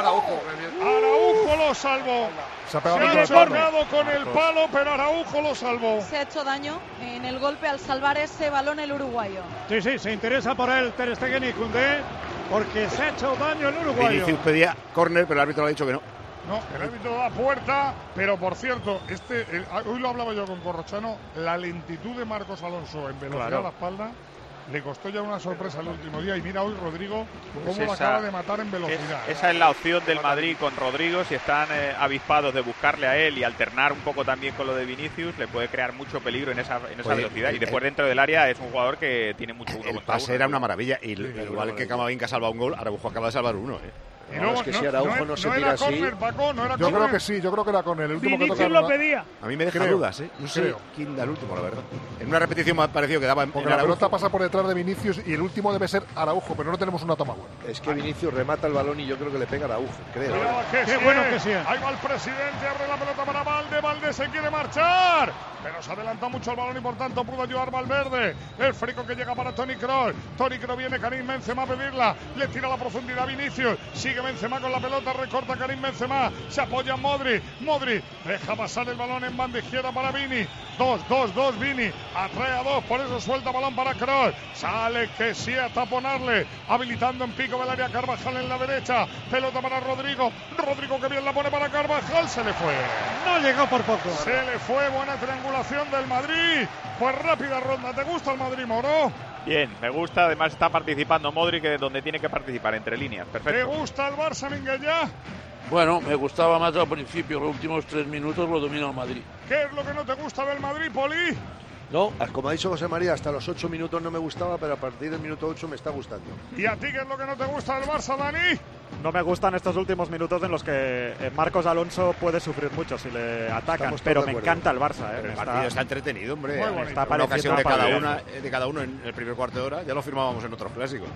Araujo lo salvó. Se ha chocado con el palo, pero Araujo lo salvó. Se ha hecho daño en el golpe al salvar ese balón el uruguayo. Sí, se interesa por él Ter Stegen y Koundé, porque se ha hecho daño el uruguayo. Vinicius pedía córner, pero el árbitro le ha dicho que no. No, el árbitro da puerta, pero por cierto, hoy lo hablaba yo con Corrochano, la lentitud de Marcos Alonso en velocidad a la espalda le costó ya una sorpresa el último día, y mira hoy Rodrigo cómo lo acaba de matar en velocidad. Esa es la opción del Madrid con Rodrigo, si están avispados de buscarle a él y alternar un poco también con lo de Vinicius, le puede crear mucho peligro en esa velocidad, y después dentro del área es un jugador que tiene mucho uno. El pase era una maravilla, y igual que Camavinga salva un gol, Araujo acaba de salvar uno, Y luego, es que si Araujo no se tira así. Corner, Paco, no era yo creo que sí, yo creo que era con el último que tocaron. Lo pedía. A mí me deja dudas, no sé quién da el último, la verdad. En una repetición me ha parecido que daba en Porque la pelota pasa por detrás de Vinicius y el último debe ser Araujo, pero no tenemos una toma buena. Es que Vinicius remata el balón y yo creo que le pega a Araujo, creo. Qué bueno que sí. Ahí va el presidente, abre la pelota para Valde se quiere marchar, pero se adelantó mucho el balón y por tanto pudo ayudar Valverde. El frico que llega para Toni Kroos viene Karim Benzema a pedirla, le tira la profundidad Vinicius, sigue Sigue Benzema con la pelota, recorta Karim Benzema. Se apoya Modric. Modric deja pasar el balón en banda izquierda para Vini. 2, Vini. Atrae a 2, por eso suelta balón para Kroos. Sale que sí a taponarle. Habilitando en pico del área Carvajal en la derecha. Pelota para Rodrigo. Rodrigo que bien la pone para Carvajal. Se le fue. No llegó por poco. Se le fue. Buena triangulación del Madrid. Pues rápida ronda. ¿Te gusta el Madrid, Moro? Bien, me gusta. Además está participando Modric donde tiene que participar, entre líneas. Perfecto. ¿Te gusta el Barça, Minguella? Bueno, me gustaba más al principio. Los últimos 3 minutos lo domina el Madrid. ¿Qué es lo que no te gusta del Madrid, Poli? No, como ha dicho José María, hasta los 8 minutos no me gustaba, pero a partir del minuto 8 me está gustando. ¿Y a ti qué es lo que no te gusta del Barça, Dani? No me gustan estos últimos minutos en los que Marcos Alonso puede sufrir mucho si le atacan, pero me encanta el Barça. El partido está entretenido, hombre. Está una ocasión de pareciendo cada uno en el primer cuarto de hora. Ya lo firmábamos en otros clásicos.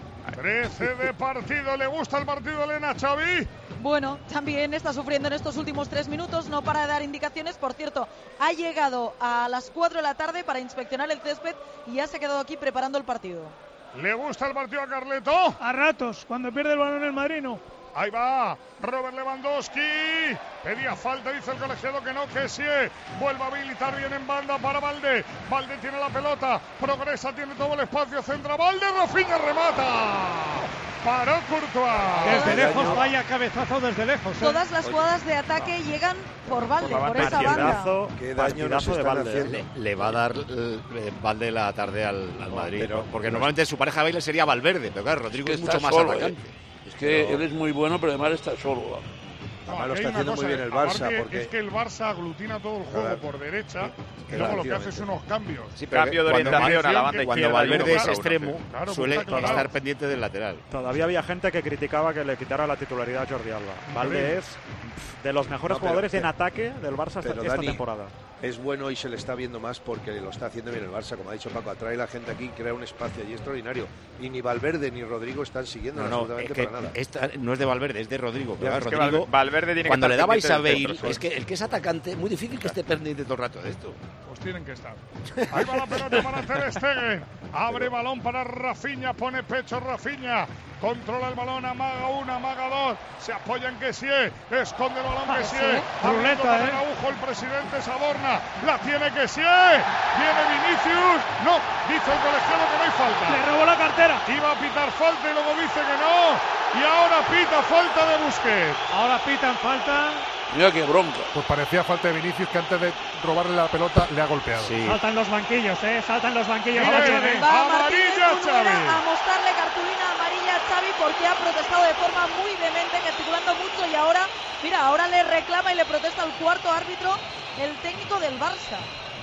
13 de partido. ¿Le gusta el partido, Elena, Xavi? Bueno, también está sufriendo en estos últimos 3 minutos. No para de dar indicaciones. Por cierto, ha llegado a las 4 de la tarde para inspeccionar el césped y ya se ha quedado aquí preparando el partido. ¿Le gusta el partido a Carleto? A ratos, cuando pierde el balón el Madrid, no. Ahí va, Robert Lewandowski. Pedía falta, dice el colegiado que no, que sí. Vuelve a habilitar bien en banda para Valde. Valde tiene la pelota, progresa, tiene todo el espacio, centra Valde, Rafinha remata. Paró Courtois. Desde lejos, vaya cabezazo desde lejos. Todas las jugadas de ataque llegan por Valde, por esa banda. Qué daño nos están haciendo. Le va a dar Valde la tarde al Madrid, porque normalmente su pareja baile sería Valverde, pero claro, Rodrigo es mucho más atacante. Es que él es muy bueno, pero además está solo. Además lo está haciendo muy bien el Barça. Porque es que el Barça aglutina todo el juego por derecha y luego lo que hace es unos cambios. Sí, cambio de orientación a la banda izquierda. Cuando Valverde es extremo, suele estar pendiente del lateral. Todavía había gente que criticaba que le quitara la titularidad a Jordi Alba. Valde es de los mejores jugadores en ataque del Barça esta temporada. Es bueno y se le está viendo más porque lo está haciendo bien el Barça, como ha dicho Paco, atrae la gente aquí, crea un espacio allí extraordinario. Y ni Valverde ni Rodrigo están siguiendo absolutamente para nada. Esta no es de Valverde, es de Rodrigo. Pero Rodrigo, Valverde tiene cuando que le dabais a Bale, es que el que es atacante, muy difícil que esté pendiente todo el rato de esto. Pues tienen que estar. Ahí va la pelota para Ter Stegen. Abre balón para Rafinha, pone pecho Rafinha. Controla el balón, amaga 1, amaga 2. Se apoya en Kessié, esconde el balón Kessié. Ruleta, para Araujo, el presidente se adorna. La tiene Kessié. Viene Vinicius. No, dice el colegiado que no hay falta. Le robó la cartera. Iba a pitar falta y luego dice que no. Y ahora pita falta de Busquets. Ahora pitan falta. Mira qué bronca. Pues parecía falta de Vinicius, que antes de robarle la pelota le ha golpeado. Sí. Saltan los banquillos, saltan los banquillos. Va amarilla Xavi a mostrarle cartulina amarilla a Xavi porque ha protestado de forma muy vehemente, gesticulando mucho, y ahora, mira, ahora le reclama y le protesta al cuarto árbitro, el técnico del Barça.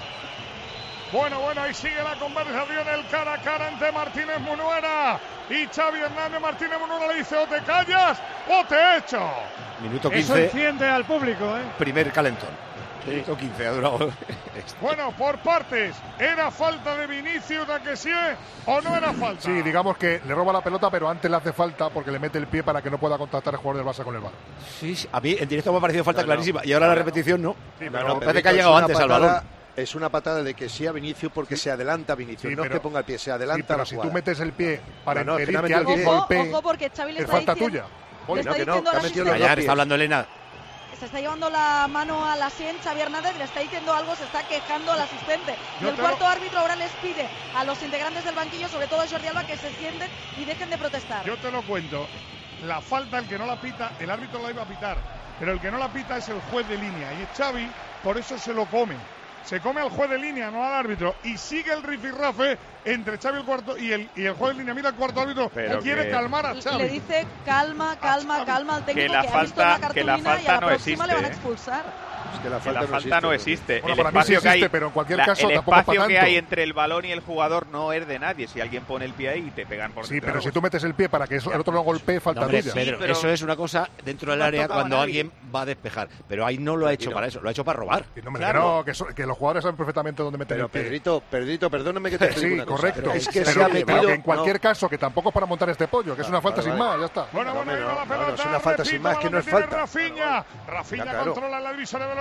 Bueno, ahí sigue la conversación, el cara a cara entre Martínez Munuera y Xavi Hernández. Martínez Munuera le dice: o te callas o te echo. Minuto 15. Eso enciende al público, Primer calentón. Minuto 15 ha durado. Bueno, por partes. ¿Era falta de Vinicius a Kessié o no era falta? Sí, digamos que le roba la pelota, pero antes le hace falta porque le mete el pie para que no pueda contactar el jugador del Barça con el balón. Sí, a mí en directo me ha parecido falta clarísima. Y ahora la repetición no. Sí, pero parece que ha llegado antes al balón. Es una patada de que sí a Vinicius porque se adelanta Vinicius, no es que ponga el pie, se adelanta pero la si jugada. tú metes el pie para impedir que que alguien golpee, ojo, porque Xavi le es está falta diciendo, tuya. le está diciendo al asistente. Está hablando Elena. Se está llevando la mano a la sien Xavi Hernández, le está diciendo algo, se está quejando al asistente. Y el cuarto árbitro ahora les pide a los integrantes del banquillo, sobre todo a Jordi Alba, que se sienten y dejen de protestar. Yo te lo cuento. La falta, el que no la pita, el árbitro la iba a pitar, pero el que no la pita es el juez de línea. Y Xavi, por eso se lo come. Se come al juez de línea, no al árbitro, y sigue el rifirrafe entre Xavi y el juez de línea. Mira el cuarto árbitro, que quiere calmar a Xavi. Le dice calma al técnico, que la ha visto la falta y a la no próxima existe, le van a expulsar. Es que la falta no existe. Bueno, el para mí sí espacio existe, pero en cualquier caso el tampoco espacio para que tanto. hay entre el balón y el jugador no es de nadie. Si alguien pone el pie ahí, te pegan por Sí, detrás. pero si tú metes el pie para que el otro no golpee, falta tuya. Pedro, pero eso es una cosa dentro del área cuando alguien va a despejar. Pero ahí no lo ha hecho para eso, lo ha hecho para robar. Que los jugadores saben perfectamente dónde meter el pie. Pedrito, perdóname que te explique una cosa. Correcto. Es que pero se ha metido... en cualquier caso, que tampoco es para montar este pollo, que es una falta sin más, ya está. Bueno, ahí va la pelota. Es una falta sin más, que no es falta. Rafinha controla la divisa de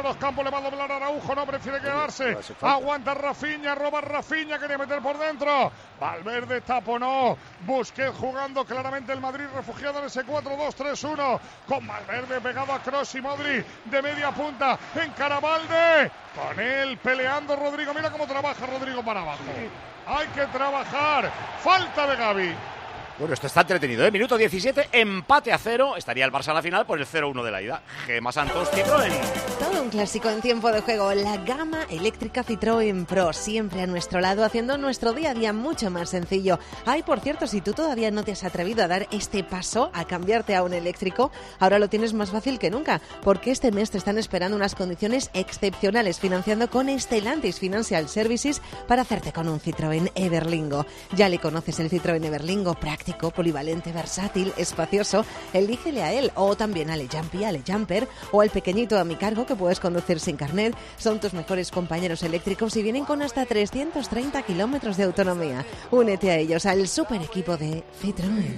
Dos Campos, le va a doblar Araujo, no prefiere quedarse. Aguanta Rafinha, roba Rafinha, quería meter por dentro. Valverde taponó. Busquets jugando claramente el Madrid, refugiado en ese 4-2-3-1. Con Valverde pegado a Kroos y Modric de media punta. Encara Valde. Con él peleando Rodrigo. Mira cómo trabaja Rodrigo para abajo. Hay que trabajar. Falta de Gavi. Bueno, esto está entretenido, ¿eh? Minuto 17, empate a 0. Estaría el Barça a la final por el 0-1 de la ida. Gemma Santos, Citroën. Todo un clásico en tiempo de juego. La gama eléctrica Citroën Pro, siempre a nuestro lado, haciendo nuestro día a día mucho más sencillo. Ay, por cierto, si tú todavía no te has atrevido a dar este paso, a cambiarte a un eléctrico, ahora lo tienes más fácil que nunca, porque este mes te están esperando unas condiciones excepcionales, financiando con Stellantis Financial Services para hacerte con un Citroën Everlingo. Ya le conoces el Citroën Everlingo, práctico, polivalente, versátil, espacioso. Elígele a él, o también al E-Jumpy, al E-Jumper o al pequeñito a mi cargo que puedes conducir sin carnet. Son tus mejores compañeros eléctricos y vienen con hasta 330 kilómetros de autonomía. Únete a ellos, al super equipo de Citroën.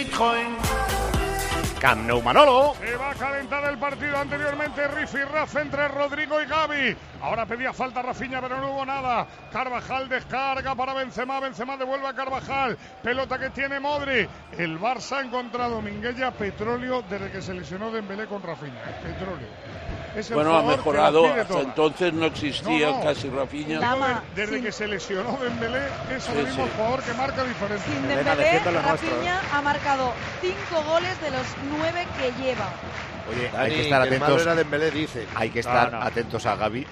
Camp Nou, Manolo. Se va a calentar el partido. Anteriormente rifirraf entre Rodrigo y Gavi. Ahora pedía falta Rafinha, pero no hubo nada. Carvajal descarga para Benzema. Benzema devuelve a Carvajal. Pelota que tiene Modric. El Barça ha encontrado Minguella petróleo desde que se lesionó Dembélé con Rafinha. Petróleo. Bueno, ha mejorado. Hasta entonces no existía casi Rafinha. Desde que se lesionó Dembélé, es el mismo jugador que marca diferencia. Sin Dembélé, Rafinha ha marcado 5 goles de los 9 que lleva. Oye, hay que estar atentos. Era Dembélé, dice. Hay que estar atentos a Gavi.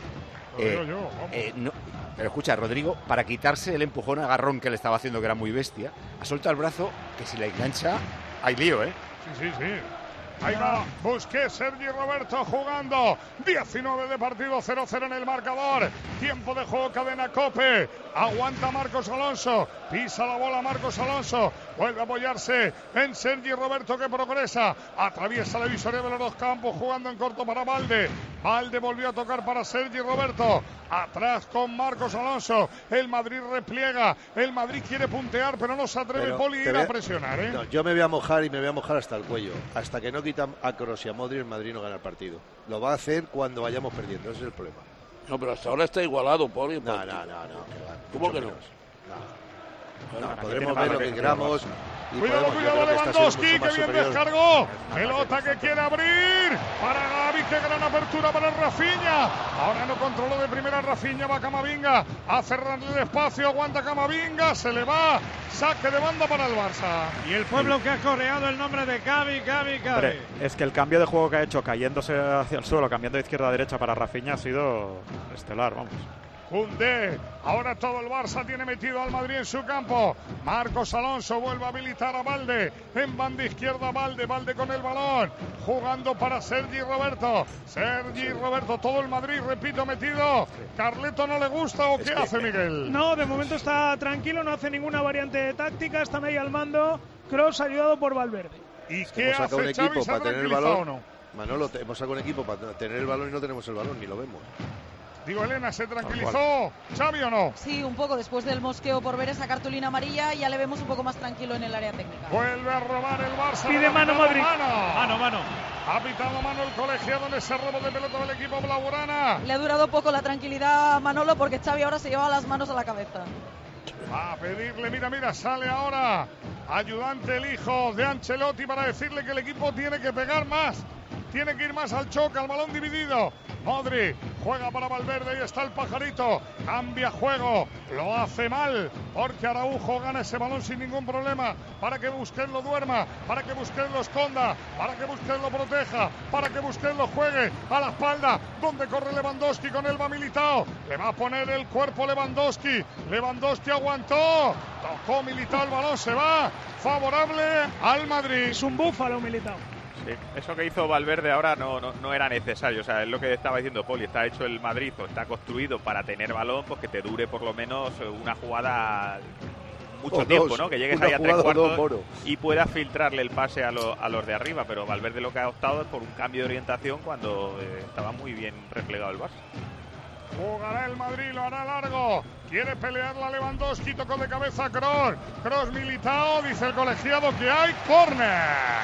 No, pero escucha, Rodrigo, para quitarse el empujón agarrón que le estaba haciendo, que era muy bestia, ha soltado el brazo, que si la engancha, hay lío, ¿eh? Sí. Ahí va Busquets, Sergi Roberto jugando. 19 de partido, 0-0 en el marcador. Tiempo de juego, cadena COPE. Aguanta Marcos Alonso. Pisa la bola Marcos Alonso. Vuelve a apoyarse en Sergi Roberto, que progresa. Atraviesa la divisoria de los Dos Campos, jugando en corto para Valde. Valde volvió a tocar para Sergi Roberto. Atrás con Marcos Alonso. El Madrid repliega. El Madrid quiere puntear, pero no se atreve Poli a ir a presionar, ¿eh? No, yo me voy a mojar y me voy a mojar hasta el cuello. Hasta que no quitan a Kroos y a Modric, el Madrid no gana el partido. Lo va a hacer cuando vayamos perdiendo, ese es el problema. No, pero hasta ahora está igualado, Poli. No. ¿Cómo que no? Podremos ver lo que queramos. Cuidado, Lewandowski, que bien descargó. Pelota que quiere abrir para Gavi, que gran apertura para Rafinha. Ahora no controló de primera Rafinha, va Camavinga a cerrarle el espacio, aguanta Camavinga, se le va, saque de banda para el Barça. Y el pueblo que ha coreado el nombre de Gavi. Hombre, es que el cambio de juego que ha hecho, cayéndose hacia el suelo, cambiando de izquierda a derecha para Rafinha, ha sido estelar, vamos. Koundé, ahora todo el Barça tiene metido al Madrid en su campo. Marcos Alonso vuelve a habilitar a Valde, en banda izquierda Valde con el balón, jugando para Sergi Roberto, todo el Madrid, repito, metido. ¿Carleto no le gusta o qué hace, Miguel? No, de momento está tranquilo, no hace ninguna variante táctica, está medio al mando, Kroos ayudado por Valverde. ¿Y qué hace un equipo para tener el balón? No? Manolo, hemos sacado un equipo para tener el balón y no tenemos el balón, ni lo vemos. Digo, Elena, ¿se tranquilizó Xavi o no? Sí, un poco. Después del mosqueo por ver esa cartulina amarilla, ya le vemos un poco más tranquilo en el área técnica. Vuelve a robar el Barça. Pide mano Modric. Mano. Ha pitado mano el colegiado en ese robo de pelota del equipo blaugrana. Le ha durado poco la tranquilidad a Manolo, porque Xavi ahora se lleva las manos a la cabeza. Va a pedirle, mira, sale ahora ayudante, el hijo de Ancelotti, para decirle que el equipo tiene que pegar más. Tiene que ir más al choque, al balón dividido. Modric juega para Valverde, y está el pajarito. Cambia juego, lo hace mal, porque Araujo gana ese balón sin ningún problema. Para que Busquets lo duerma, para que Busquets lo esconda, para que Busquets lo proteja, para que Busquets lo juegue a la espalda, donde corre Lewandowski, con él va Militao. Le va a poner el cuerpo Lewandowski. Lewandowski aguantó, tocó Militao, el balón se va, favorable al Madrid. Es un búfalo Militao. Sí, eso que hizo Valverde ahora no era necesario, o sea, es lo que estaba diciendo Poli, está hecho el Madrid, o está construido para tener balón, pues que te dure por lo menos una jugada mucho tiempo, ¿no? Que llegues ahí a 3/4 y puedas filtrarle el pase a los de arriba, pero Valverde lo que ha optado es por un cambio de orientación cuando estaba muy bien replegado el Barça. Jugará el Madrid, lo hará largo. Quiere pelear la Lewandowski, tocó de cabeza Kroos. Kroos, Militao, dice el colegiado que hay córner.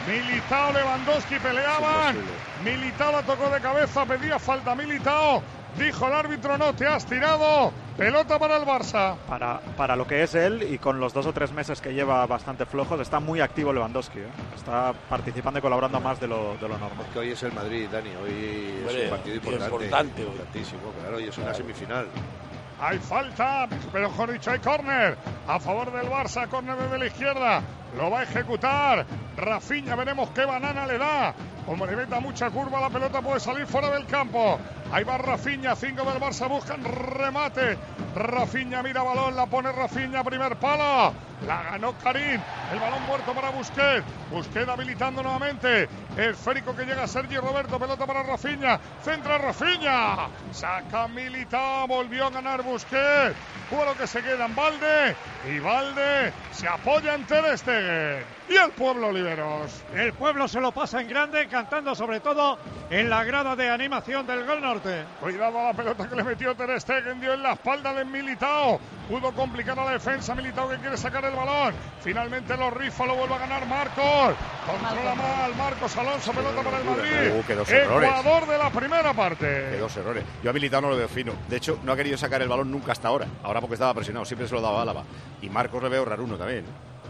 Militao, Lewandowski peleaban. Militao la tocó de cabeza, pedía falta Militao. Dijo el árbitro, no te has tirado. Pelota para el Barça. Para lo que es él y con los 2 o 3 meses que lleva bastante flojos, está muy activo Lewandowski. Está participando y colaborando más de lo normal. Porque hoy es el Madrid, Dani. Hoy es un partido importantísimo, claro, y es una semifinal. Hay falta, pero mejor dicho, hay córner a favor del Barça, córner desde la izquierda. Lo va a ejecutar Rafinha, veremos qué banana le da. Como le meta mucha curva, la pelota puede salir fuera del campo. Ahí va Rafinha, 5 del Barça, buscan remate. Rafinha mira balón, la pone Rafinha, primer palo. La ganó Karim, el balón muerto para Busquets. Busquets habilitando nuevamente. Esférico que llega a Sergi Roberto, pelota para Rafinha. Centra Rafinha. Saca Militao, volvió a ganar Busquets. Juega lo que se queda en Valde. Y Valde se apoya en Ter Stegen. Y el pueblo, Oliveros. El pueblo se lo pasa en grande, cantando sobre todo en la grada de animación del Gol Norte. Cuidado a la pelota que le metió Ter Stegen, dio en la espalda de Militao. Pudo complicar a la defensa, Militao que quiere sacar el balón. Finalmente lo rifa, lo vuelve a ganar Marcos. Controla mal Marcos Alonso, pelota para el Madrid. Qué dos errores. Ecuador de la primera parte. Qué dos errores. Yo a Militao no lo veo fino. De hecho, no ha querido sacar el balón nunca hasta ahora. Ahora porque estaba presionado, siempre se lo daba a Álava. Y Marcos le veo raruno también.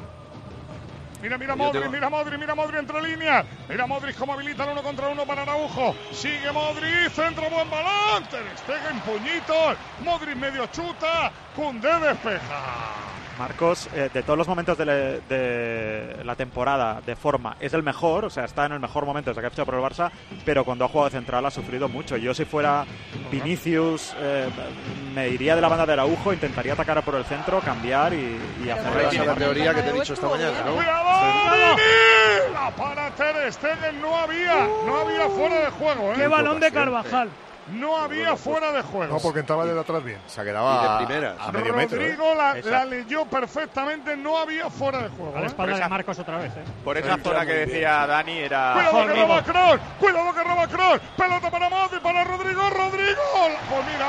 Mira Modric entre líneas. Mira Modric cómo habilita el 1 contra 1 para Araujo. Sigue Modric, centro, buen balón. Ter Stegen, puñitos. Modric medio chuta. Koundé despeja. Marcos, de todos los momentos de la temporada de forma, es el mejor, o sea, está en el mejor momento desde que ha fichado por el Barça, pero cuando ha jugado de central ha sufrido mucho. Yo, si fuera Vinicius, me iría de la banda de Araujo, intentaría atacar por el centro, cambiar y hacer la teoría que te he dicho esta mañana, ¿no? ¡Cuidado! La para Ter Stegen, no había fuera de juego, ¿eh? ¡Qué balón de Carvajal! No había fuera de juego. No, porque entraba desde atrás bien. Se quedaba de primeras. a medio metro. Rodrigo la leyó perfectamente, no había fuera de juego. A la espalda de Marcos otra vez, ¿eh? Por esa zona que decía Dani era... ¡Cuidado que roba Kroos! ¡Pelota para Modric, para Rodrigo! Pues mira,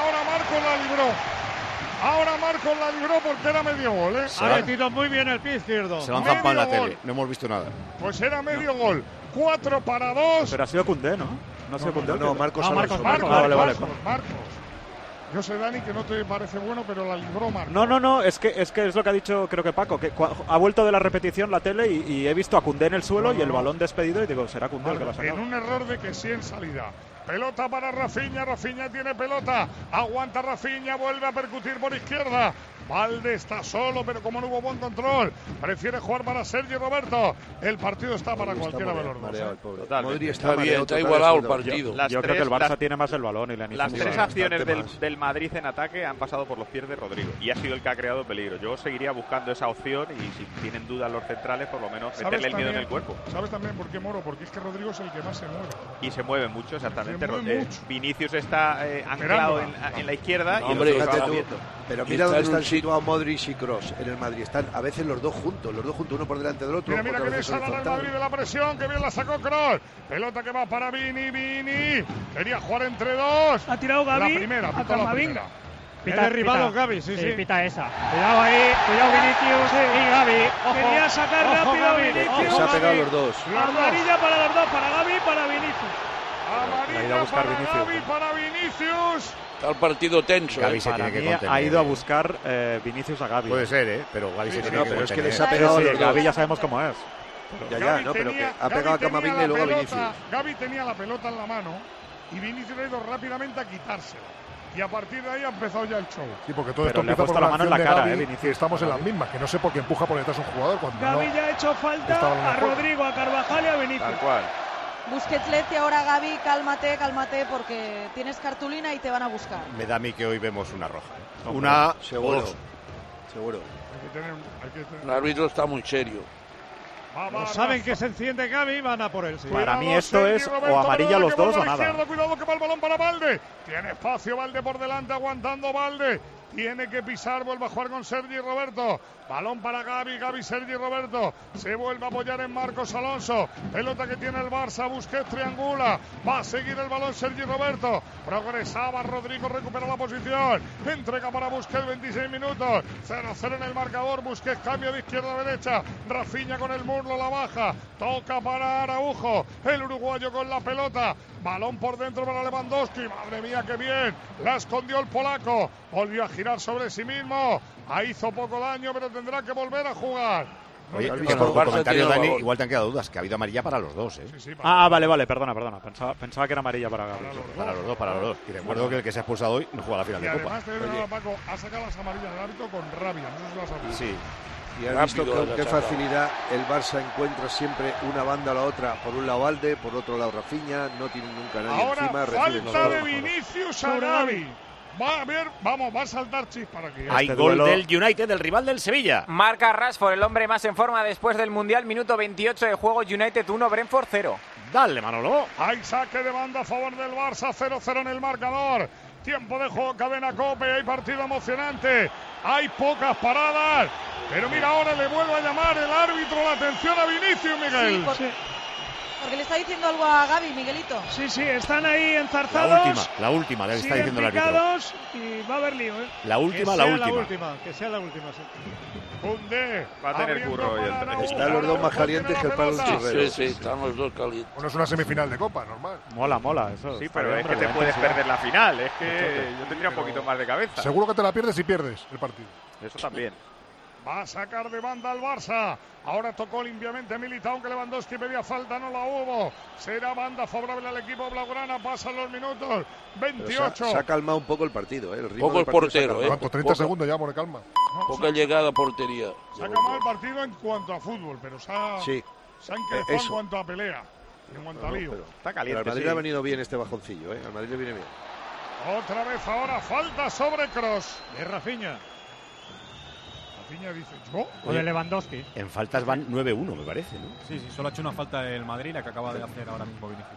ahora Marcos la libró porque era medio gol, ¿eh? Ha metido muy bien el pie izquierdo. Se lo han zampado en la tele, no hemos visto nada. Pues era medio gol. 4-2. Pero ha sido Koundé, ¿no? No, Marcos. Marcos. Yo sé, Dani, que no te parece bueno, pero la libró Marcos. No, es que es lo que ha dicho, creo que Paco, que ha vuelto de la repetición la tele y he visto a Koundé en el suelo y el balón despedido y digo, será Koundé el que lo ha sacado. En un error de que sí en salida. Pelota para Rafinha tiene pelota, aguanta Rafinha, vuelve a percutir por izquierda. Valde está solo, pero como no hubo buen control, prefiere jugar para Sergi Roberto. El partido está para cualquiera de los dos. Modric está bien, está igualado el partido. Yo creo que el Barça tiene más el balón y la Las 3 acciones del Madrid en ataque han pasado por los pies de Rodrigo y ha sido el que ha creado peligro. Yo seguiría buscando esa opción y si tienen dudas los centrales, por lo menos meterle el miedo en el cuerpo. ¿Sabes también por qué, Moro? Porque es que Rodrigo es el que más se mueve. Y se mueve mucho, exactamente. Vinicius está anclado en la izquierda y hombre, el otro va moviendo. Pero mira dónde están situados Modric y Kroos en el Madrid. Están a veces los dos juntos, uno por delante del otro. Mira que bien sale el Madrid de la presión, que bien la sacó Kroos. Pelota que va para Vini. Quería jugar entre dos. Ha tirado Gavi la primera, a Camavinga. Pita derribado Gavi, sí. Pita esa. Cuidado ahí, cuidado Vinicius y Gavi. Ojo, quería sacar rápido a Vinicius. Se ha pegado los dos. Amarilla para los dos, para Gavi y para Vinicius. Amarilla para Gavi, para Vinicius. Está el partido tenso. Gavi se tiene que contener. Ha ido a buscar Vinicius a Gavi. Puede ser, pero Gavi se tiene que contener. Pero es que les ha pegado los dos. Gavi ya sabemos cómo es. Pero que ha pegado a Camavinga y luego a Vinicius. Gavi tenía la pelota en la mano y Vinicius ha ido rápidamente a quitársela. Y a partir de ahí ha empezado ya el show. Sí, porque todo esto empieza por la mano en la cara, Vinicius. Estamos en las mismas, que no sé por qué empuja por detrás un jugador cuando Gavi ya ha hecho falta a Rodrigo, a Carvajal y a Vinicius. Tal cual. Busquets le dice ahora a Gavi, cálmate, porque tienes cartulina y te van a buscar. Me da a mí que hoy vemos una roja. Seguro. El árbitro está muy serio. No saben que se enciende Gavi, van a por él. Sí. Para mí esto es o amarilla los dos o nada. Cuidado que va el balón para Valde. Tiene espacio Valde por delante, aguantando Valde. tiene que pisar, vuelve a jugar con Sergi Roberto, balón para Gavi, Sergi Roberto, se vuelve a apoyar en Marcos Alonso, pelota que tiene el Barça, Busquets triangula, va a seguir el balón Sergi Roberto, progresaba Rodrigo, recupera la posición, entrega para Busquets, 26 minutos, 0-0 en el marcador, Busquets cambia de izquierda a derecha, Rafinha con el muslo la baja, toca para Araujo, el uruguayo con la pelota, balón por dentro para Lewandowski, madre mía que bien, la escondió el polaco, volvió a girar sobre sí mismo, ahí hizo poco daño pero tendrá que volver a jugar. Oye, con los comentarios, Dani, igual te han quedado dudas, que ha habido amarilla para los dos, ¿eh? Sí, vale, perdona. Pensaba que era amarilla para Gavi. Para los dos. Y recuerdo que el que se ha expulsado hoy no juega la final de Copa. Además, te digo, Paco, ha sacado las amarillas del árbitro con rabia, no sé si las has visto. Sí. Y has visto con qué facilidad el Barça encuentra siempre una banda a la otra. Por un lado Valde, por otro lado Rafinha, no tienen nunca nadie ahora encima. Falta de Vinicius a Gavi. Va a ver, va a saltar chispa aquí. Hay gol del United, del rival del Sevilla. Marca Rashford, el hombre más en forma después del Mundial, minuto 28 de juego, United 1, Brentford 0. Dale, Manolo. Hay saque de banda a favor del Barça, 0-0 en el marcador. Tiempo de juego, cadena COPE, hay partido emocionante, hay pocas paradas. Pero mira, ahora le vuelve a llamar el árbitro la atención a Vinicius, Miguel. Sí, porque le está diciendo algo a Gavi, Miguelito. Sí, están ahí enzarzados. La última, le está diciendo el árbitro. Y va a haber lío, ¿eh? La última. Que sea la última, sí. Koundé. Va a tener curro. Están los dos más calientes que el palo del churrero. Sí, están los dos calientes. Bueno, es una semifinal de Copa, normal. Mola, eso. Sí, pero es que te puedes perder la final. Es que yo tendría un poquito más de cabeza. Seguro que te la pierdes si pierdes el partido. Eso también. Va a sacar de banda al Barça. Ahora tocó limpiamente Militao, aunque Lewandowski pedía falta, no la hubo. Será banda favorable al equipo blaugrana. Pasan los minutos. 28. Se ha calmado un poco el partido, El ritmo poco el portero, ¿Cuánto? 30 segundos ya, por calma. Poca llegada a portería. Se ha calmado el partido en cuanto a fútbol, pero se ha encrespado en cuanto a pelea. En cuanto a lío. Está caliente. Pero al Madrid le ha venido bien este bajoncillo, Al Madrid le viene bien. Otra vez ahora falta sobre Kroos. De Rafinha. Rafinha dice, ¿yo? O de Lewandowski. En faltas van 9-1, me parece, ¿no? Sí, solo ha hecho una falta el Madrid, la que acaba de hacer ahora mismo Vinicius.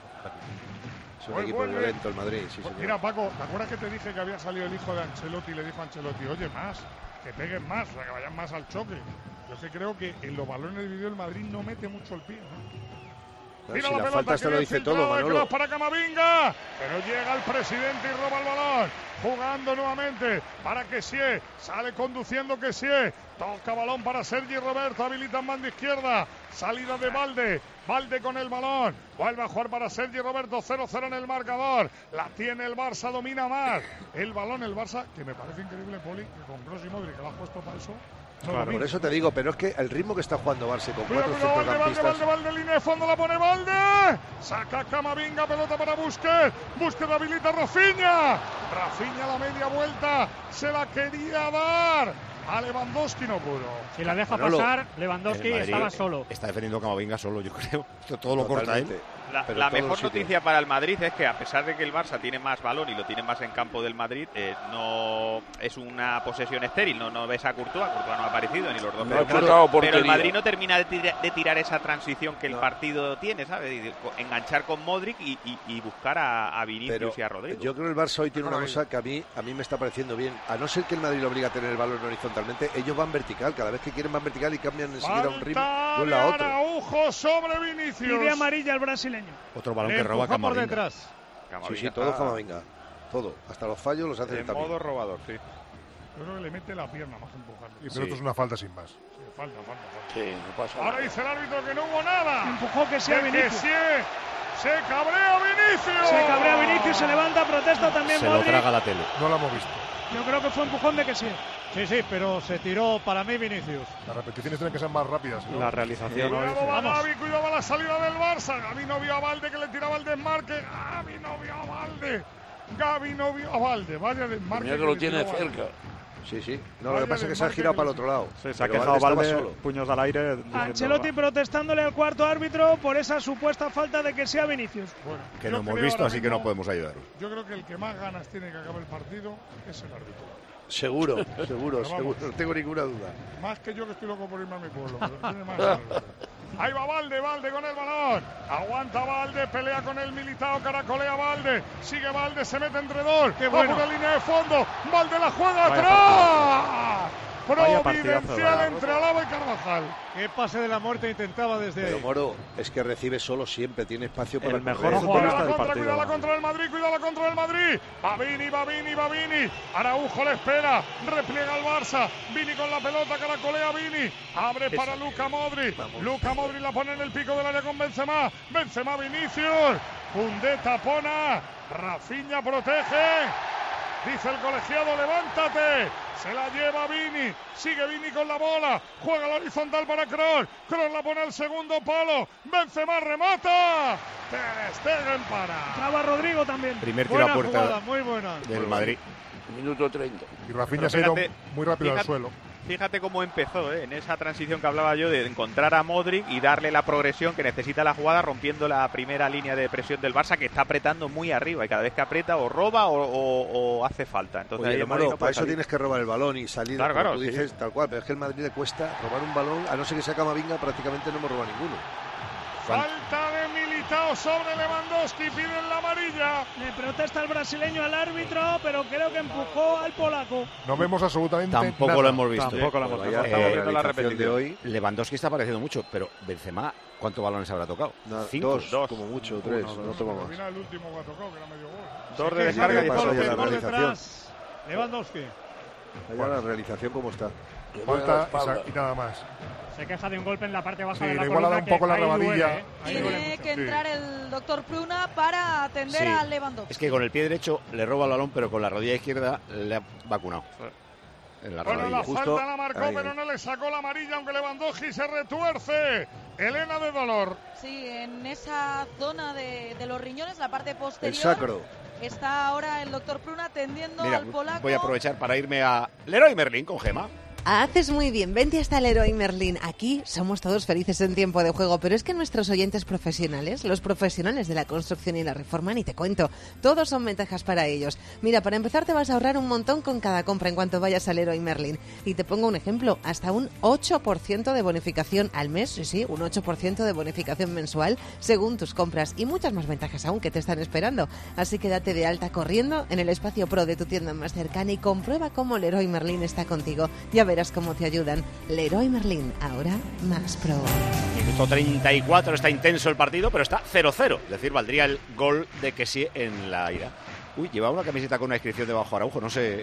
Es un equipo violento el Madrid, sí, señor. Mira, Paco, ¿te acuerdas que te dije que había salido el hijo de Ancelotti y le dijo a Ancelotti, oye, más, que peguen más, o sea, que vayan más al choque? Yo es que creo que en los balones del vídeo el Madrid no mete mucho el pie, ¿no? Mira la falta se lo dice todo, Manolo. Para Camavinga, pero llega el presidente y roba el balón. Jugando nuevamente para Kessie, sale conduciendo Kessie, toca balón para Sergi Roberto, habilita en banda izquierda, salida de Valde con el balón, vuelve a jugar para Sergi Roberto, 0-0 en el marcador, la tiene el Barça, domina más el balón el Barça, que me parece increíble, Poli, que con Kroos y Modric que lo has puesto para eso. Claro, por eso te digo, pero es que el ritmo que está jugando Barça con 4 centrocampistas. Valde, línea de fondo, la pone Valde. Saca Camavinga, pelota para Busquets. Busquets habilita a Rafinha. Rafinha a la media vuelta, se la quería dar. A Lewandowski no pudo. Si la deja pasar, Lewandowski estaba solo. Está defendiendo Camavinga solo, yo creo. Esto todo lo corta él. La mejor noticia para el Madrid es que a pesar de que el Barça tiene más balón y lo tiene más en campo del Madrid, no es una posesión estéril, no ves a Courtois no ha aparecido ni los dos. Pero el Madrid no termina de tirar esa transición que el partido tiene, ¿sabes? Enganchar con Modric y buscar a Vinicius y a Rodrigo. Yo creo que el Barça hoy tiene una cosa que a mí me está pareciendo bien. A no ser que el Madrid lo obliga a tener el balón horizontalmente, ellos van vertical. Cada vez que quieren van vertical y cambian enseguida un ritmo de un lado a otro. Araujo sobre Vinicius. Y de amarilla el brasileño. Otro balón que roba Camavinga. por detrás. Sí, todo Camavinga. Todo. Hasta los fallos los hace en también. modo robador, sí. Yo creo que le mete la pierna más empujando. Pero esto es una falta sin más. Sí, falta. Sí, no pasa Ahora nada. dice el árbitro que no hubo nada. Empujó que sea Vinicius. Se cabrea Vinicius. Se levanta, protesta también Se Modric. lo traga la tele. No lo hemos visto. Yo creo que fue empujón de que sí. Sí, pero se tiró para mí Vinicius. Las repeticiones tienen que ser más rápidas, ¿no? La realización hoy. Cuidado va la salida del Barça. Gavi no vio a Valde que le tiraba el desmarque. Gavi no vio a Valde. Vaya desmarque. Mira que lo tiene cerca. Sí. No, lo que pasa es que se ha girado para el otro lado. Sí, se ha quejado Valde, puños al aire. Ancelotti protestándole al cuarto árbitro por esa supuesta falta de que sea Vinicius. Bueno, que no hemos visto, así que no podemos ayudar. Yo creo que el que más ganas tiene que acabar el partido es el árbitro. Seguro, no tengo ninguna duda. Más que yo que estoy loco por irme a mi pueblo. Pero tiene más ganas. Ahí va Valde con el balón. Aguanta Valde, pelea con el Militao, caracolea Valde. Sigue Valde, se mete entre dos. Qué bueno. Va por la línea de fondo. Valde la juega atrás. Providencial entre Alaba y Carvajal. Qué pase de la muerte intentaba desde Pero ahí. Moro, es que recibe solo siempre, tiene espacio para El mejor correr. futbolista del partido. Cuidado contra el Madrid, cuidado contra el Madrid. Va Vini. Araujo le espera. Repliega el Barça. Vini con la pelota, caracolea Vini. Abre para Luka Modric. Luka Modric la pone en el pico del área con Benzema. Benzema, Vinicius. Koundé tapona. Rafinha protege. Dice el colegiado, levántate. Se la lleva Vini. Sigue Vini con la bola. Juega la horizontal para Kroos. Kroos la pone al segundo palo. Benzema remata. Ter Stegen para. Traba Rodrigo también. Primer tiro buena a puerta jugada, muy buena. del Madrid. Minuto 30. Y Rafinha se ha ido muy rápido al suelo. Fíjate cómo empezó, en esa transición que hablaba yo de encontrar a Modric y darle la progresión que necesita la jugada, rompiendo la primera línea de presión del Barça, que está apretando muy arriba, y cada vez que aprieta o roba o hace falta. Entonces, Oye, ahí el Madrid no para puede eso salir. tienes que robar el balón y salir, Claro, como claro, tú dices, tal cual. Pero es que el Madrid le cuesta robar un balón, a no ser que sea Camavinga, prácticamente no hemos robado ninguno. Falta de Militao sobre Lewandowski, piden la amarilla. Le protesta el brasileño al árbitro, pero creo que empujó al polaco. No vemos absolutamente Tampoco nada. lo hemos visto. Tampoco lo hemos visto. Estamos viendo la repetición de hoy. Lewandowski está apareciendo mucho, pero Benzema, ¿cuántos balones habrá tocado? Cinco, dos, como mucho, tres, no toma Al más. final el último que ha tocado, que era medio gol. Dos de Sí, descarga y sí, pasa sí, ya sí, la por realización. detrás. Lewandowski. Allá la realización cómo está. Falta y nada más. Se queja de un golpe en la parte baja Sí, de la le iguala columna un poco que la ahí duele, rabadilla. Ahí duele Tiene mucho. que entrar el doctor Pruna para atender Sí. a Lewandowski. Es que con el pie derecho le roba el balón, pero con la rodilla izquierda le ha vacunado. En la Bueno, rodilla. la falta la marcó, pero no le sacó la amarilla, aunque Lewandowski se retuerce. Elena de dolor. Sí, en esa zona de los riñones, la parte posterior. El sacro. Está ahora el doctor Pruna atendiendo Mira, al polaco. voy a aprovechar para irme a Leroy Merlin con Gema. Haces muy bien, vente hasta el Leroy Merlin. Aquí somos todos felices en tiempo de juego, pero es que nuestros oyentes profesionales, los profesionales de la construcción y la reforma, ni te cuento, todos son ventajas para ellos. Mira, para empezar te vas a ahorrar un montón con cada compra en cuanto vayas al Leroy Merlin. Y te pongo un ejemplo, hasta un 8% de bonificación al mes, sí, un 8% de bonificación mensual según tus compras y muchas más ventajas aún que te están esperando. Así que date de alta corriendo en el espacio pro de tu tienda más cercana y comprueba cómo Leroy Merlin está contigo. Ya verás cómo te ayudan. Leroy Merlin, ahora más pro. Minuto 34, está intenso el partido, pero está 0-0. Es decir, valdría el gol de Kessie en la ida. Uy, lleva una camiseta con una inscripción debajo Araujo, no sé.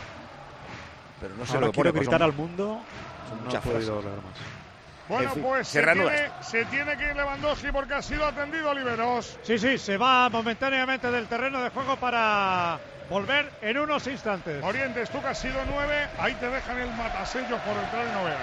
Pero no sé Ahora lo que pone. quiero pues gritar son al mundo. No he muchas podido frases. leer más. Bueno, En fin, pues se reanuda se tiene que ir Lewandowski porque ha sido atendido Oliveros. Sí, se va momentáneamente del terreno de juego para volver en unos instantes. Orientes, tú que has sido 9, ahí te dejan el matasellos por entrar y no veas,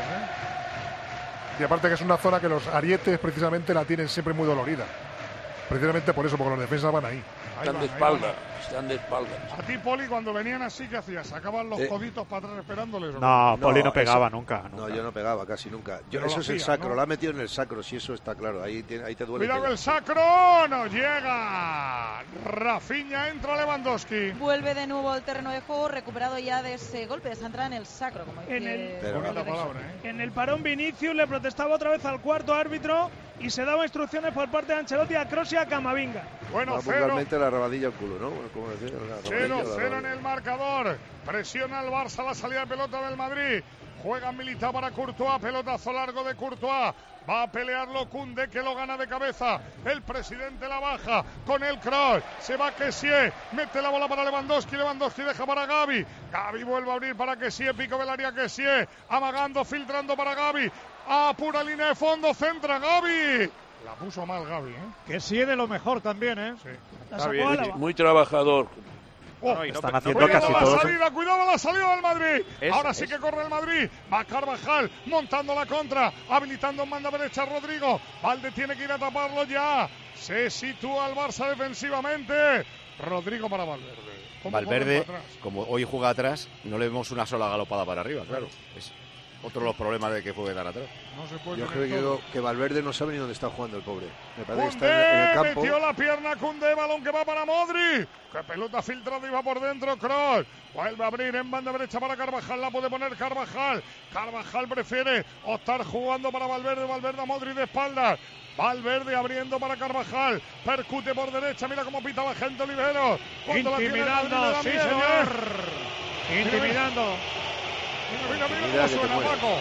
Y aparte que es una zona que los arietes precisamente la tienen siempre muy dolorida. Precisamente por eso, porque los defensas van ahí. Están de espalda, están de espalda. A ti, Poli, cuando venían así, ¿qué hacías? ¿Sacaban los coditos para atrás esperándoles? ¿o No, Poli no eso- pegaba nunca. No, yo no pegaba casi nunca. Pero Eso lo es el hacía, sacro, ¿no? lo ha metido en el sacro, si eso está claro. Ahí te duele. Cuidado pega. el sacro, no llega. Rafinha entra Lewandowski. Vuelve de nuevo al terreno de juego, recuperado ya de ese golpe, de esa entrada en el sacro. Como En el- dice Pero- Bonita Oliver. palabra, ¿eh? En el parón Vinicius le protestaba otra vez al cuarto árbitro y se daba instrucciones por parte de Ancelotti a Kroos y a Camavinga. Bueno, Más 0. vulgarmente la rabadilla al culo, ¿no? Como decía, la rabadilla, la 0-0 en rabadilla. el marcador. Presiona el Barça la salida de pelota del Madrid. Juega Militao para Courtois. Pelotazo largo de Courtois. Va a pelearlo Koundé, que lo gana de cabeza. El presidente la baja con el Kroos. Se va Kessie. Mete la bola para Lewandowski. Lewandowski deja para Gavi. Gavi vuelve a abrir para Kessie. Pico del área Kessie. Amagando, filtrando para Gavi. A pura línea de fondo. Centra Gavi. La puso mal Gavi, ¿eh? Que sí de lo mejor también, ¿eh? Sí. La Está sacó bien. Álava. Muy trabajador. Oh, Están no, haciendo cuidado casi la todos. salida, cuidado la salida del Madrid. Ahora sí es- que corre el Madrid. Va Carvajal montando la contra, habilitando en banda derecha a Rodrigo. Valde tiene que ir a taparlo ya. Se sitúa el Barça defensivamente. Rodrigo para Valverde. ¿Cómo Valverde, corren para atrás? como hoy juega atrás, no le vemos una sola galopada para arriba, claro. Es Otro de los problemas de que puede dar atrás. No se puede Yo tener creo todo. que Valverde no sabe ni dónde está jugando el pobre. Me parece que Koundé está en el campo. metió la pierna Koundé, balón que va para Modric. Que pelota filtrada y va por dentro Kroos. Vuelve a abrir en banda derecha para Carvajal, la puede poner Carvajal. Carvajal prefiere optar jugando para Valverde, Valverde a Modric de espaldas. Valverde abriendo para Carvajal, percute por derecha, mira cómo pita la gente Oliveros. Intimidando, sí señor. Intimidando. Mira cómo suena Paco.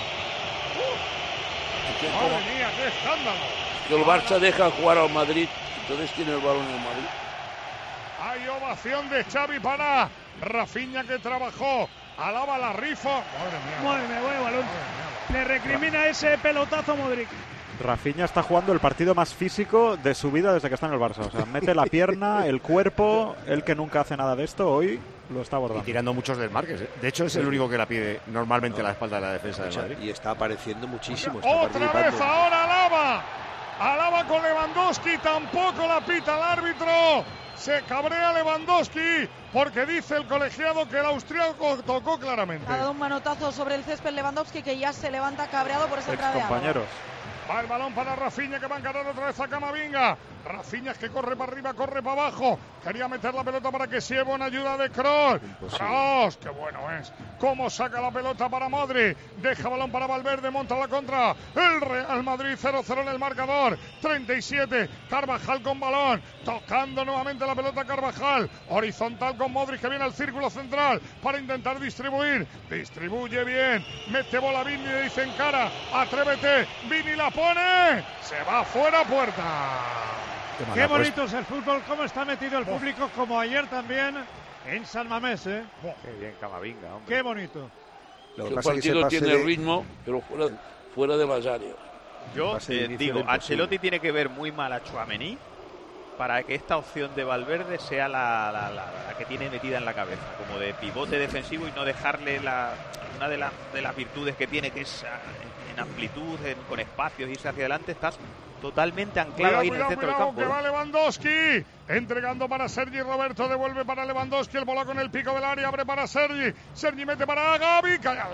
Madre mía, qué escándalo. Que el Barça deja jugar al Madrid, entonces tiene el balón en el Madrid. Hay ovación de Xavi para Rafinha, que trabajó. Alaba la rifa. Madre mía, buen balón. Le recrimina ese pelotazo a Modric. Rafinha está jugando el partido más físico de su vida desde que está en el Barça. O sea, mete la pierna, el cuerpo, él que nunca hace nada de esto, hoy lo está abordando. Y tirando muchos desmarques, ¿eh? De hecho, es el único que la pide normalmente a la espalda de la defensa del Madrid. Y está apareciendo muchísimo. Está Otra vez participando. ahora Alaba. Alaba con Lewandowski, tampoco la pita el árbitro. Se cabrea Lewandowski porque dice el colegiado que el austriaco tocó claramente. Ha dado un manotazo sobre el césped Lewandowski, que ya se levanta cabreado por esa entrada de Alaba. Compañeros. Va el balón para Rafinha, que va a encarar otra vez a Camavinga. Rafinha es que corre para arriba, corre para abajo. Quería meter la pelota para que Siebo en ayuda de Kroos. Kroos, qué bueno es. Cómo saca la pelota para Modric. Deja balón para Valverde, monta la contra. El Real Madrid 0-0 en el marcador. 37. Carvajal con balón. Tocando nuevamente la pelota Carvajal. Horizontal con Modric, que viene al círculo central para intentar distribuir. Distribuye bien. Mete bola Vini, le dice en cara. Atrévete. Vini la pone. Se va fuera puerta. Qué bonito es el fútbol, cómo está metido el público, como ayer también en San Mamés, ¿eh? Qué bien Camavinga, hombre. Qué bonito. El partido tiene ritmo, pero fuera de las áreas. Yo digo, Ancelotti tiene que ver muy mal a Tchouaméni para que esta opción de Valverde sea la que tiene metida en la cabeza, como de pivote defensivo y no dejarle una de las virtudes que tiene, que es en amplitud, con espacios, irse hacia adelante. Estás totalmente anclado ahí en el centro del campo. Que va Lewandowski, entregando para Sergi Roberto, devuelve para Lewandowski, el bola con el pico del área, abre para Sergi mete para Gavi, nada,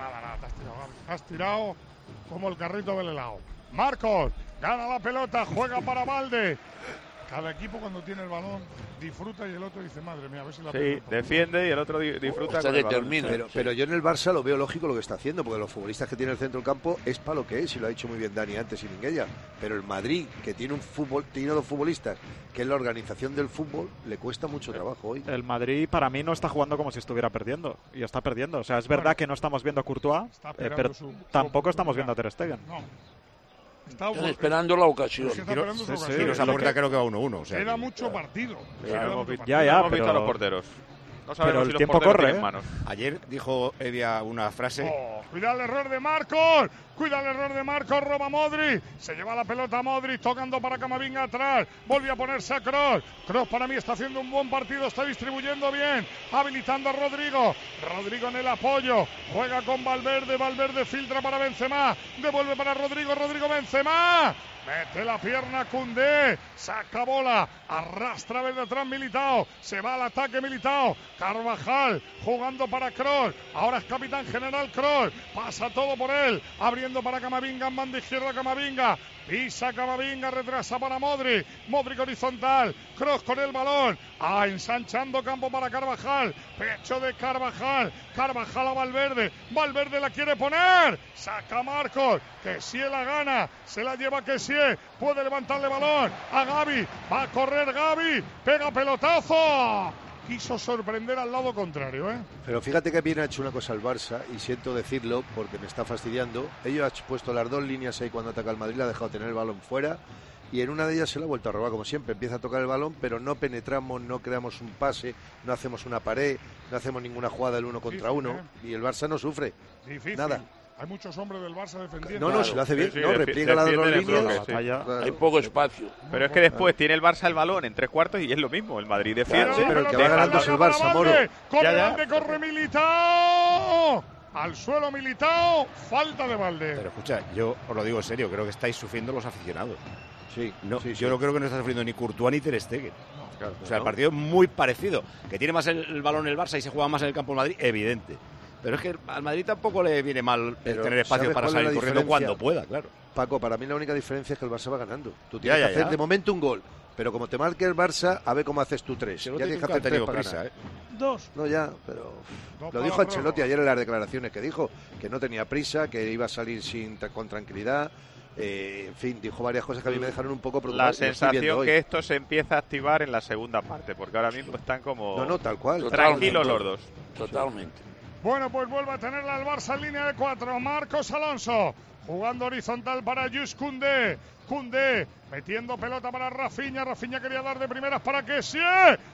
te has tirado como el carrito del helado. Marcos, gana la pelota, juega para Valde. Cada equipo cuando tiene el balón disfruta y el otro dice, madre mía, a ver si la Sí, defiende y el otro disfruta con el balón. Pero yo en el Barça lo veo lógico lo que está haciendo, porque los futbolistas que tiene el centro del campo es para lo que es, y lo ha dicho muy bien Dani antes y Minguella. Pero el Madrid, que tiene dos futbolistas, que es la organización del fútbol, le cuesta mucho trabajo hoy. El Madrid para mí no está jugando como si estuviera perdiendo, y está perdiendo. O sea, es verdad que no estamos viendo a Courtois, pero tampoco estamos viendo a Ter Stegen. Están esperando la ocasión. Tiros a puerta creo que va 1-1. O sea, Era mucho partido. Hemos visto a los porteros. No sabemos pero si el los tiempo porteros corre, tienen manos. Ayer dijo Evia una frase. Cuidado el error de Marcos. Cuidado el error de Marcos. Roba Modric. Se lleva la pelota a Modric. Tocando para Camavinga atrás. Volvió a ponerse a Kroos. Kroos para mí está haciendo un buen partido. Está distribuyendo bien. Habilitando a Rodrigo. Rodrigo en el apoyo. Juega con Valverde. Valverde filtra para Benzema. Devuelve para Rodrigo. Rodrigo Benzema. Mete la pierna Koundé, saca bola, arrastra desde atrás Militao, se va al ataque Militao, Carvajal jugando para Kroos, ahora es capitán general Kroos, pasa todo por él, abriendo para Camavinga, en banda izquierda Camavinga, pisa Camavinga, retrasa para Modric, Modric horizontal, Kroos con el balón, ensanchando campo para Carvajal, pecho de Carvajal, Carvajal a Valverde, Valverde la quiere poner, saca Marcos, que si la gana, se la lleva que si puede levantarle balón a Gavi, va a correr Gavi, pega pelotazo. Quiso sorprender al lado contrario, ¿eh? Pero fíjate que bien ha hecho una cosa el Barça, y siento decirlo porque me está fastidiando. Ellos han puesto las dos líneas ahí cuando ataca el Madrid, le ha dejado tener el balón fuera, y en una de ellas se lo ha vuelto a robar, como siempre. Empieza a tocar el balón, pero no penetramos, no creamos un pase, no hacemos una pared, no hacemos ninguna jugada del 1 contra 1, y el Barça no sufre. Difícil. Nada. Hay muchos hombres del Barça defendiendo. No, si lo hace bien, repliega las dos líneas. Hay poco espacio. Pero es que después tiene el Barça el balón en 3/4 y es lo mismo. El Madrid defiende. Pero el que va ganando es el Barça, Moro. Corre Valde, corre Militao. Al suelo Militao, falta de Valde. Pero escucha, yo os lo digo en serio, creo que estáis sufriendo los aficionados. Sí, yo no creo que no está sufriendo ni Courtois ni Ter Stegen. O sea, el partido es muy parecido. Que tiene más el balón el Barça y se juega más en el campo del Madrid, evidente. Pero es que al Madrid tampoco le viene mal tener espacio ¿sabes para cuál es salir la corriendo diferencia? cuando pueda, claro. Paco, para mí la única diferencia es que el Barça va ganando. Tú tienes Ya, que hacer ya. de momento un gol, pero como te marque el Barça, a ver cómo haces tú 3. Ancelotti Ya tienes que nunca ha hacer 3 tenido para prisa, ganar. 2. No, ya, pero Dos lo para dijo la Ancelotti prórroga. ayer en las declaraciones que dijo, que no tenía prisa, que iba a salir con tranquilidad. En fin, dijo varias cosas que a mí me dejaron un poco preocupado. La Lo estoy viendo sensación hoy. que esto se empieza a activar en la segunda parte, porque ahora mismo están como No, tal cual. tranquilos los dos. Totalmente. Bueno, pues vuelve a tenerla el Barça en línea de 4. Marcos Alonso jugando horizontal para Jules Koundé. Koundé metiendo pelota para Rafinha. Rafinha quería dar de primeras para que sí.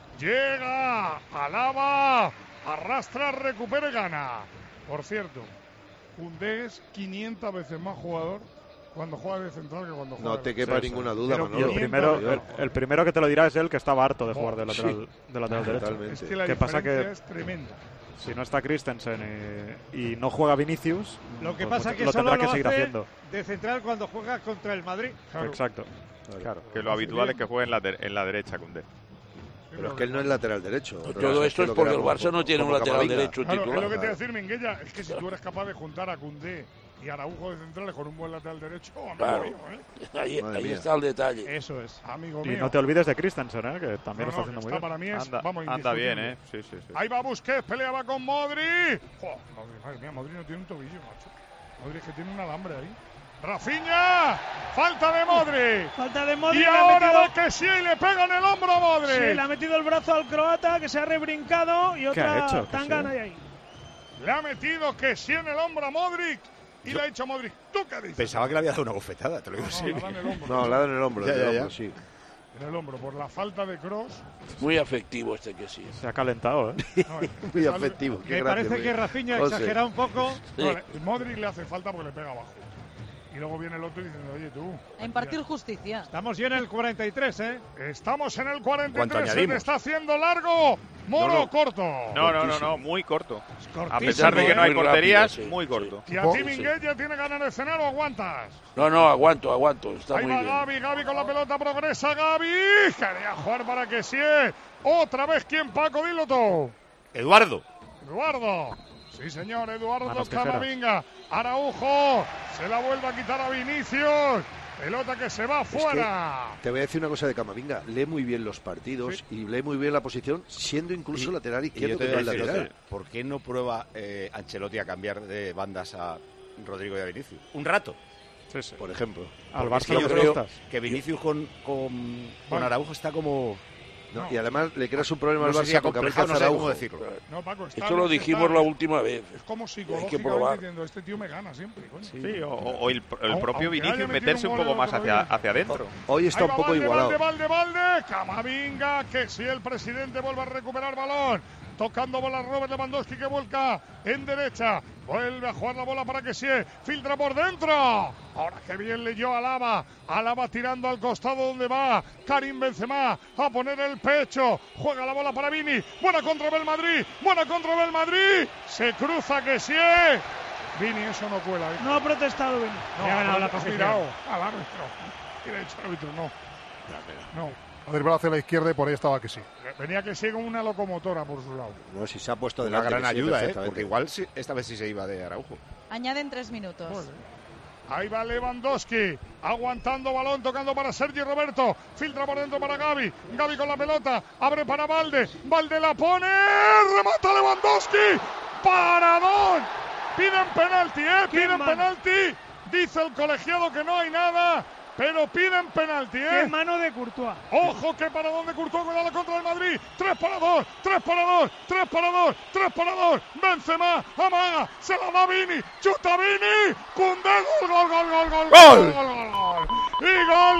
Llega, alaba, arrastra, recupera y gana. Por cierto, Koundé es 500 veces más jugador cuando juega de central que cuando juega No te de quepa defensa. ninguna duda, Pero Manolo. El primero que te lo dirá es él, que estaba harto de jugar de Sí. lateral derecho. Totalmente. Es que la ¿Qué pasa? diferencia Que es tremenda. si no está Christensen y no juega Vinicius, Lo que pues pasa que lo solo tendrá que lo seguir hace haciendo. de central cuando juega contra el Madrid. Exacto. Claro, que lo habitual es que juegue en la derecha, Koundé. Pero es que él no es lateral derecho. Todo esto es porque el Barça no tiene un lateral derecho Claro, titular. es lo que te voy a decir, Minguella, es que si tú eres capaz de juntar a Koundé y Araujo de centrales con un buen lateral derecho, amigo Claro. mío, Ahí está el detalle. Eso es, amigo Y mío. no te olvides de Christensen, que también lo está No, haciendo muy está bien. para mí es, Anda, vamos, anda bien, indiscutible. Sí, sí, sí. Ahí va Busquets, peleaba con Modric. ¡Jo! Madre mía, Modric no tiene un tobillo, macho. Modric que tiene un alambre ahí. Rafinha, falta de Modric. Falta de Modric. Y le ha ahora metido- va que sí y le pega en el hombro a Modric. Sí, le ha metido el brazo al croata que se ha rebrincado y ¿Qué ha otra hecho? tangana ahí. Le ha metido que sí en el hombro a Modric. Y le ha dicho Modric, ¿tú qué dices? Pensaba que le había dado una bofetada, te lo digo No, así. le da en el hombro. No, la da en el hombro, Ya, en el ya, ya. hombro, sí. En el hombro, por la falta de Cross. Muy afectivo este que sí. Se ha calentado, Muy afectivo. Me parece que Rafinha ha exagerado un poco. Modric le hace falta porque le pega abajo. Y luego viene el otro diciendo, oye tú. A impartir justicia. Estamos ya en el 43, ¿eh? Estamos en el ¿Cuánto 43, se le añadimos? está haciendo largo. Moro, corto. No, muy corto. A cortísimo, pesar de que no hay muy porterías, rápido, sí, muy corto. Y a ti, Minguella, ¿tiene ganas de cenar o aguantas? No, aguanto. Está Ahí muy va bien. Gavi con la pelota, progresa Gavi. Quería jugar para que sí. Otra vez, ¿quién, Paco? Dilo tú. Eduardo. Eduardo. Sí, señor, Eduardo Manos tijeras. Camavinga. Araujo. Se la vuelve a quitar a Vinicius. Pelota que se va fuera. Te voy a decir una cosa de Camavinga. Lee muy bien los partidos y lee muy bien la posición, siendo incluso lateral Y yo izquierdo te que voy no a es decir lateral. otra. ¿Por qué no prueba Ancelotti a cambiar de bandas a Rodrigo y a Vinicius? Un rato. Por ejemplo. Al Porque es Barça que lo yo que creo gustas. que Vinicius con Araujo está como... No, y además le creas un problema No al sé Barça si porque acomplejado, aparece no sé Araujo. cómo decirlo. No, Paco, está Esto lo dijimos la última vez. Es como Hay que psicológicamente probar. diciendo, este tío me gana siempre, coño. Sí, o el propio Aunque Vinicius haya metido meterse un un gol poco el más otro hacia día. adentro. Hoy está Ahí un va poco Valde, igualado. Valde. Camavinga, que si el presidente vuelve a recuperar balón. Tocando bola Robert Lewandowski que vuelca en derecha. Vuelve a jugar la bola para que sí. Filtra por dentro. Ahora que bien leyó Alaba. Alaba tirando al costado donde va. Karim Benzema a poner el pecho. Juega la bola para Vini. Buena contra del Madrid. Se cruza que sí. Vini, eso no cuela. No ha protestado Vini. No, Le ha ganado la has posición. mirado al árbitro. Y le ha dicho al árbitro, no. No. Ha derivado hacia la izquierda y por ahí estaba que sí. Venía que sigue como una locomotora por su lado. No, si se ha puesto Una delante. gran que sí, ayuda, perfectamente. porque igual esta vez sí se iba de Araujo. Añaden 3 minutos. Ahí va Lewandowski, aguantando balón, tocando para Sergi Roberto, filtra por dentro para Gavi, Gavi con la pelota, abre para Valde, Valde la pone, remata Lewandowski, paradón, piden penalti, piden penalti, dice el colegiado que no hay nada, pero piden penalti, Qué mano de Courtois. Ojo, que paradón de Courtois, cuidado contra el Madrid. 3 para 2. Benzema, amaga, se la da Vini, chuta Vini, Koundé, gol. Y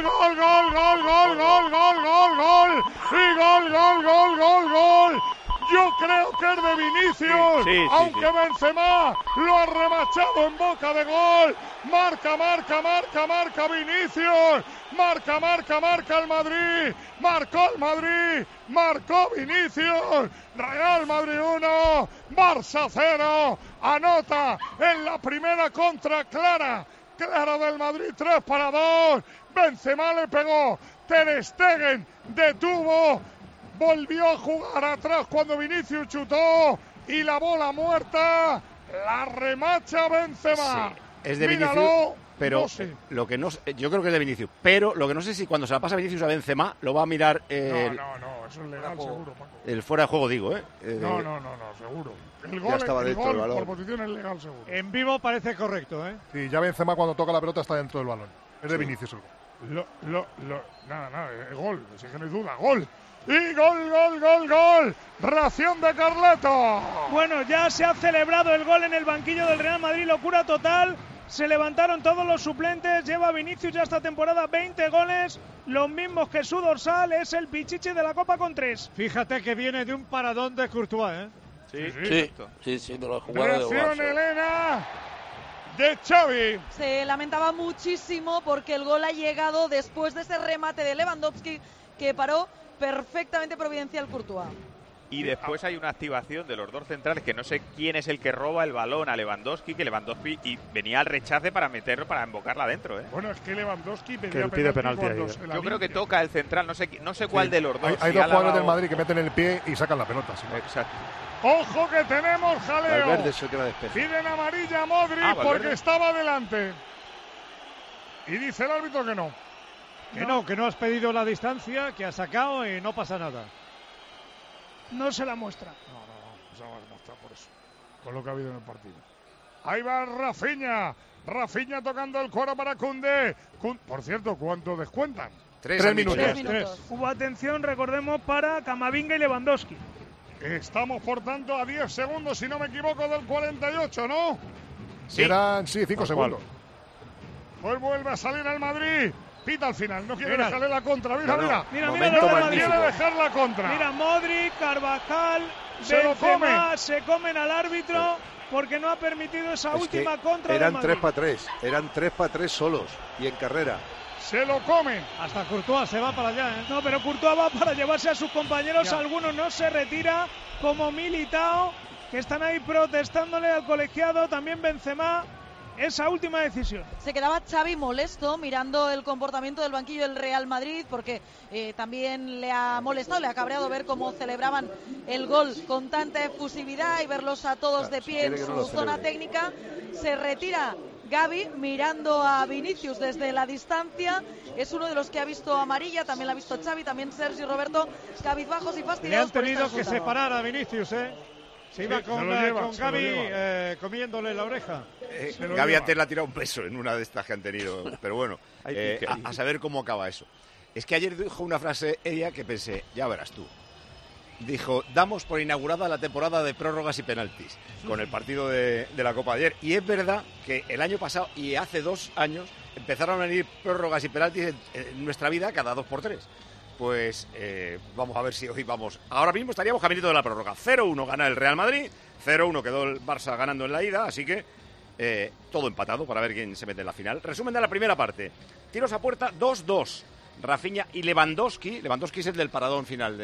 gol. Yo creo que es de Vinicius, Sí, aunque Benzema lo ha remachado en boca de gol. Marca Vinicius. Marca el Madrid. Marcó el Madrid. Marcó Vinicius. Real Madrid 1, Barça 0. Anota en la primera contra clara del Madrid, 3 para 2. Benzema le pegó. Ter Stegen detuvo. Volvió a jugar atrás cuando Vinicius chutó. Y la bola muerta La remacha Benzema. Sí, es de Vinicius, pero lo que no, yo creo que es de Vinicius. Pero lo que no sé si cuando se la pasa Vinicius a Benzema lo va a mirar. No, eso es legal seguro, Paco. El fuera de juego, digo, No, seguro. El gol, ya estaba dentro del balón. Por posición es legal seguro. En vivo parece correcto, Sí, ya Benzema cuando toca la pelota está dentro del balón. Es de Vinicius el gol. Nada, el gol, si que no hay duda, gol. Y gol. Ración de Carleto. Bueno, ya se ha celebrado el gol en el banquillo del Real Madrid, locura total. Se levantaron todos los suplentes, lleva Vinicius ya esta temporada 20 goles, los mismos que su dorsal, es el pichichi de la Copa con 3. Fíjate que viene de un paradón de Courtois, Sí, de la jugada de Ración Elena de Xavi. Se lamentaba muchísimo porque el gol ha llegado después de ese remate de Lewandowski que paró perfectamente providencial Courtois. Y después hay una activación de los dos centrales, que no sé quién es el que roba el balón a Lewandowski, y venía al rechace para meterlo, para embocarla adentro. Bueno, es que Lewandowski pide penalti ahí. Yo creo que toca el central, no sé cuál de los dos. Hay dos jugadores del Madrid que meten el pie y sacan la pelota. Sí. Exacto. Ojo que tenemos jaleo. Valverde es el que la despeja. Piden amarilla a Modric porque estaba adelante. Y dice el árbitro que no. Que no has pedido la distancia, que has sacado y no pasa nada. No se la muestra. No se la va a mostrar por eso. Con lo que ha habido en el partido. Ahí va Rafinha tocando el cuero para Koundé. Por cierto, ¿cuánto descuentan? 3 minutos. 3 minutos. Hubo atención, recordemos, para Camavinga y Lewandowski. Estamos, por tanto, a 10 segundos, si no me equivoco, del 48, ¿no? Sí. Eran, 5 segundos. Pues vuelve a salir al Madrid. Pita al final, no quiere dejarle la contra. Mira. No quiere dejar la contra. Mira, Modric, Carvajal, Benzema se comen al árbitro porque no ha permitido esa última contra. Eran 3 para 3. Eran 3 para 3 solos y en carrera. Se lo comen. Hasta Courtois se va para allá, No, pero Courtois va para llevarse a sus compañeros. Algunos no se retira, como Militao, que están ahí protestándole al colegiado. También Benzema. Esa última decisión. Se quedaba Xavi molesto mirando el comportamiento del banquillo del Real Madrid porque también le ha molestado, le ha cabreado ver cómo celebraban el gol con tanta efusividad y verlos a todos de pie en su zona técnica. Se retira Gavi mirando a Vinicius desde la distancia. Es uno de los que ha visto amarilla, también la ha visto Xavi, también Sergio y Roberto, cabizbajos y fastidiados. Le han tenido que separar a Vinicius, Se iba con Gavi comiéndole la oreja. Gavi antes le ha tirado un peso en una de estas que han tenido. Pero bueno, a saber cómo acaba eso. Es que ayer dijo una frase ella que pensé, ya verás tú. Dijo, damos por inaugurada la temporada de prórrogas y penaltis con el partido de la Copa de ayer. Y es verdad que el año pasado y hace 2 años empezaron a venir prórrogas y penaltis en nuestra vida cada 2x3. Pues vamos a ver si hoy vamos. Ahora mismo estaríamos caminito de la prórroga. 0-1 gana el Real Madrid, 0-1 quedó el Barça ganando en la ida, así que todo empatado para ver quién se mete en la final. Resumen de la primera parte. Tiros a puerta 2-2. Rafinha y Lewandowski. Lewandowski es el del paradón final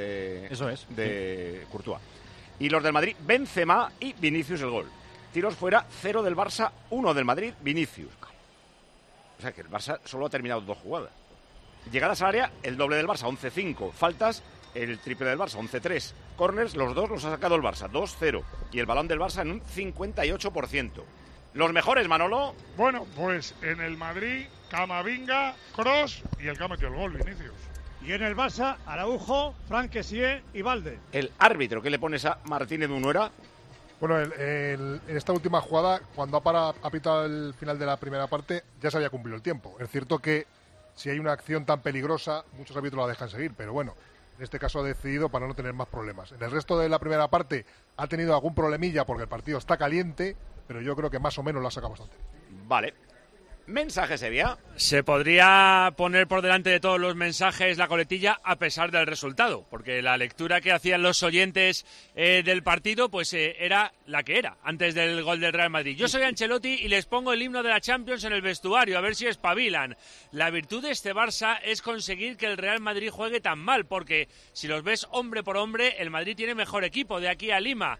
de Courtois. Y los del Madrid, Benzema y Vinicius el gol. Tiros fuera, 0 del Barça, 1 del Madrid, Vinicius. O sea que el Barça solo ha terminado 2 jugadas. Llegadas al área, el doble del Barça, 11-5. Faltas, el triple del Barça, 11-3. Corners, los dos los ha sacado el Barça, 2-0. Y el balón del Barça en un 58%. ¿Los mejores, Manolo? Bueno, pues en el Madrid, Camavinga, Kroos y el que ha metido el gol, Vinicius. Y en el Barça, Araujo, Fran Kessié y Valde. El árbitro, ¿qué le pones a Martínez Munuera? Bueno, en esta última jugada, cuando ha pitado el final de la primera parte, ya se había cumplido el tiempo. Es cierto que si hay una acción tan peligrosa, muchos árbitros la dejan seguir, pero bueno, en este caso ha decidido para no tener más problemas. En el resto de la primera parte ha tenido algún problemilla porque el partido está caliente, pero yo creo que más o menos lo ha sacado bastante. Vale. Mensaje, Sevilla. Se podría poner por delante de todos los mensajes la coletilla a pesar del resultado, porque la lectura que hacían los oyentes del partido pues era la que era, antes del gol del Real Madrid. Yo soy Ancelotti y les pongo el himno de la Champions en el vestuario, a ver si espabilan. La virtud de este Barça es conseguir que el Real Madrid juegue tan mal, porque si los ves hombre por hombre, el Madrid tiene mejor equipo de aquí a Lima.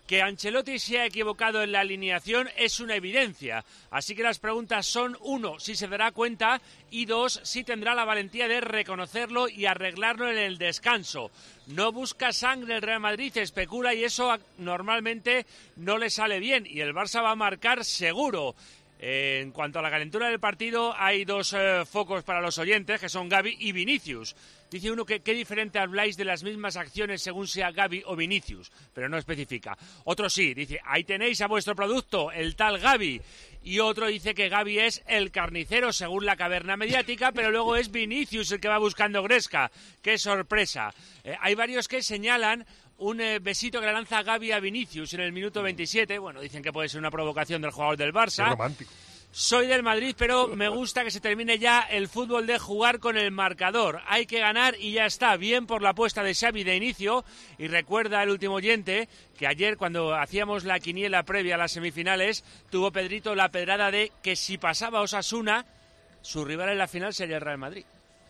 Que Ancelotti se ha equivocado en la alineación es una evidencia. Así que las preguntas son, 1, si se dará cuenta, y 2, si tendrá la valentía de reconocerlo y arreglarlo en el descanso. No busca sangre el Real Madrid, especula y eso normalmente no le sale bien. Y el Barça va a marcar seguro. En cuanto a la calentura del partido, hay 2 focos para los oyentes, que son Gavi y Vinicius. Dice uno que qué diferente habláis de las mismas acciones según sea Gavi o Vinicius, pero no especifica. Otro sí, dice, ahí tenéis a vuestro producto, el tal Gavi. Y otro dice que Gavi es el carnicero según la caverna mediática, pero luego es Vinicius el que va buscando Gresca. ¡Qué sorpresa! Hay varios que señalan un besito que le lanza Gavi a Vinicius en el minuto 27. Bueno, dicen que puede ser una provocación del jugador del Barça. Qué romántico. Soy del Madrid, pero me gusta que se termine ya el fútbol de jugar con el marcador. Hay que ganar y ya está. Bien por la apuesta de Xavi de inicio. Y recuerda el último oyente que ayer, cuando hacíamos la quiniela previa a las semifinales, tuvo Pedrito la pedrada de que si pasaba Osasuna, su rival en la final sería el Real Madrid.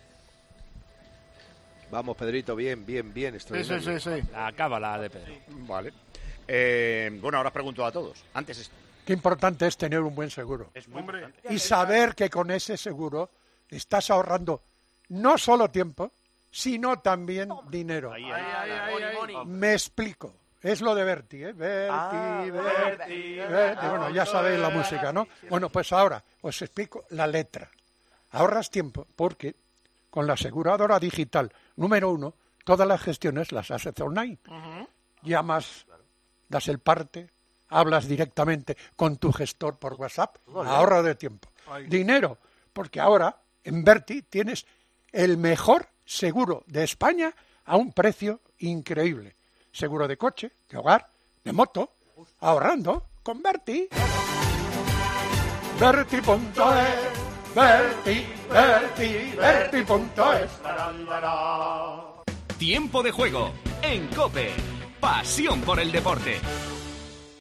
Vamos, Pedrito, bien. Sí. La cábala de Pedro. Vale. Bueno, ahora os pregunto a todos. Antes esto. Qué importante es tener un buen seguro. Es muy importante. Y saber que con ese seguro estás ahorrando no solo tiempo, sino también dinero. Me explico. Es lo de Berti, ¿eh? Berti. Bueno, ya sabéis la música, ¿no? Bueno, pues ahora os explico la letra. Ahorras tiempo porque con la aseguradora digital número 1, todas las gestiones las haces online. Llamas, das el parte, hablas directamente con tu gestor por WhatsApp, ahorro de tiempo. Dinero, porque ahora en Berti tienes el mejor seguro de España a un precio increíble. Seguro de coche, de hogar, de moto, ahorrando con Berti. Berti.es, Berti.es. Tiempo de juego en COPE. Pasión por el deporte.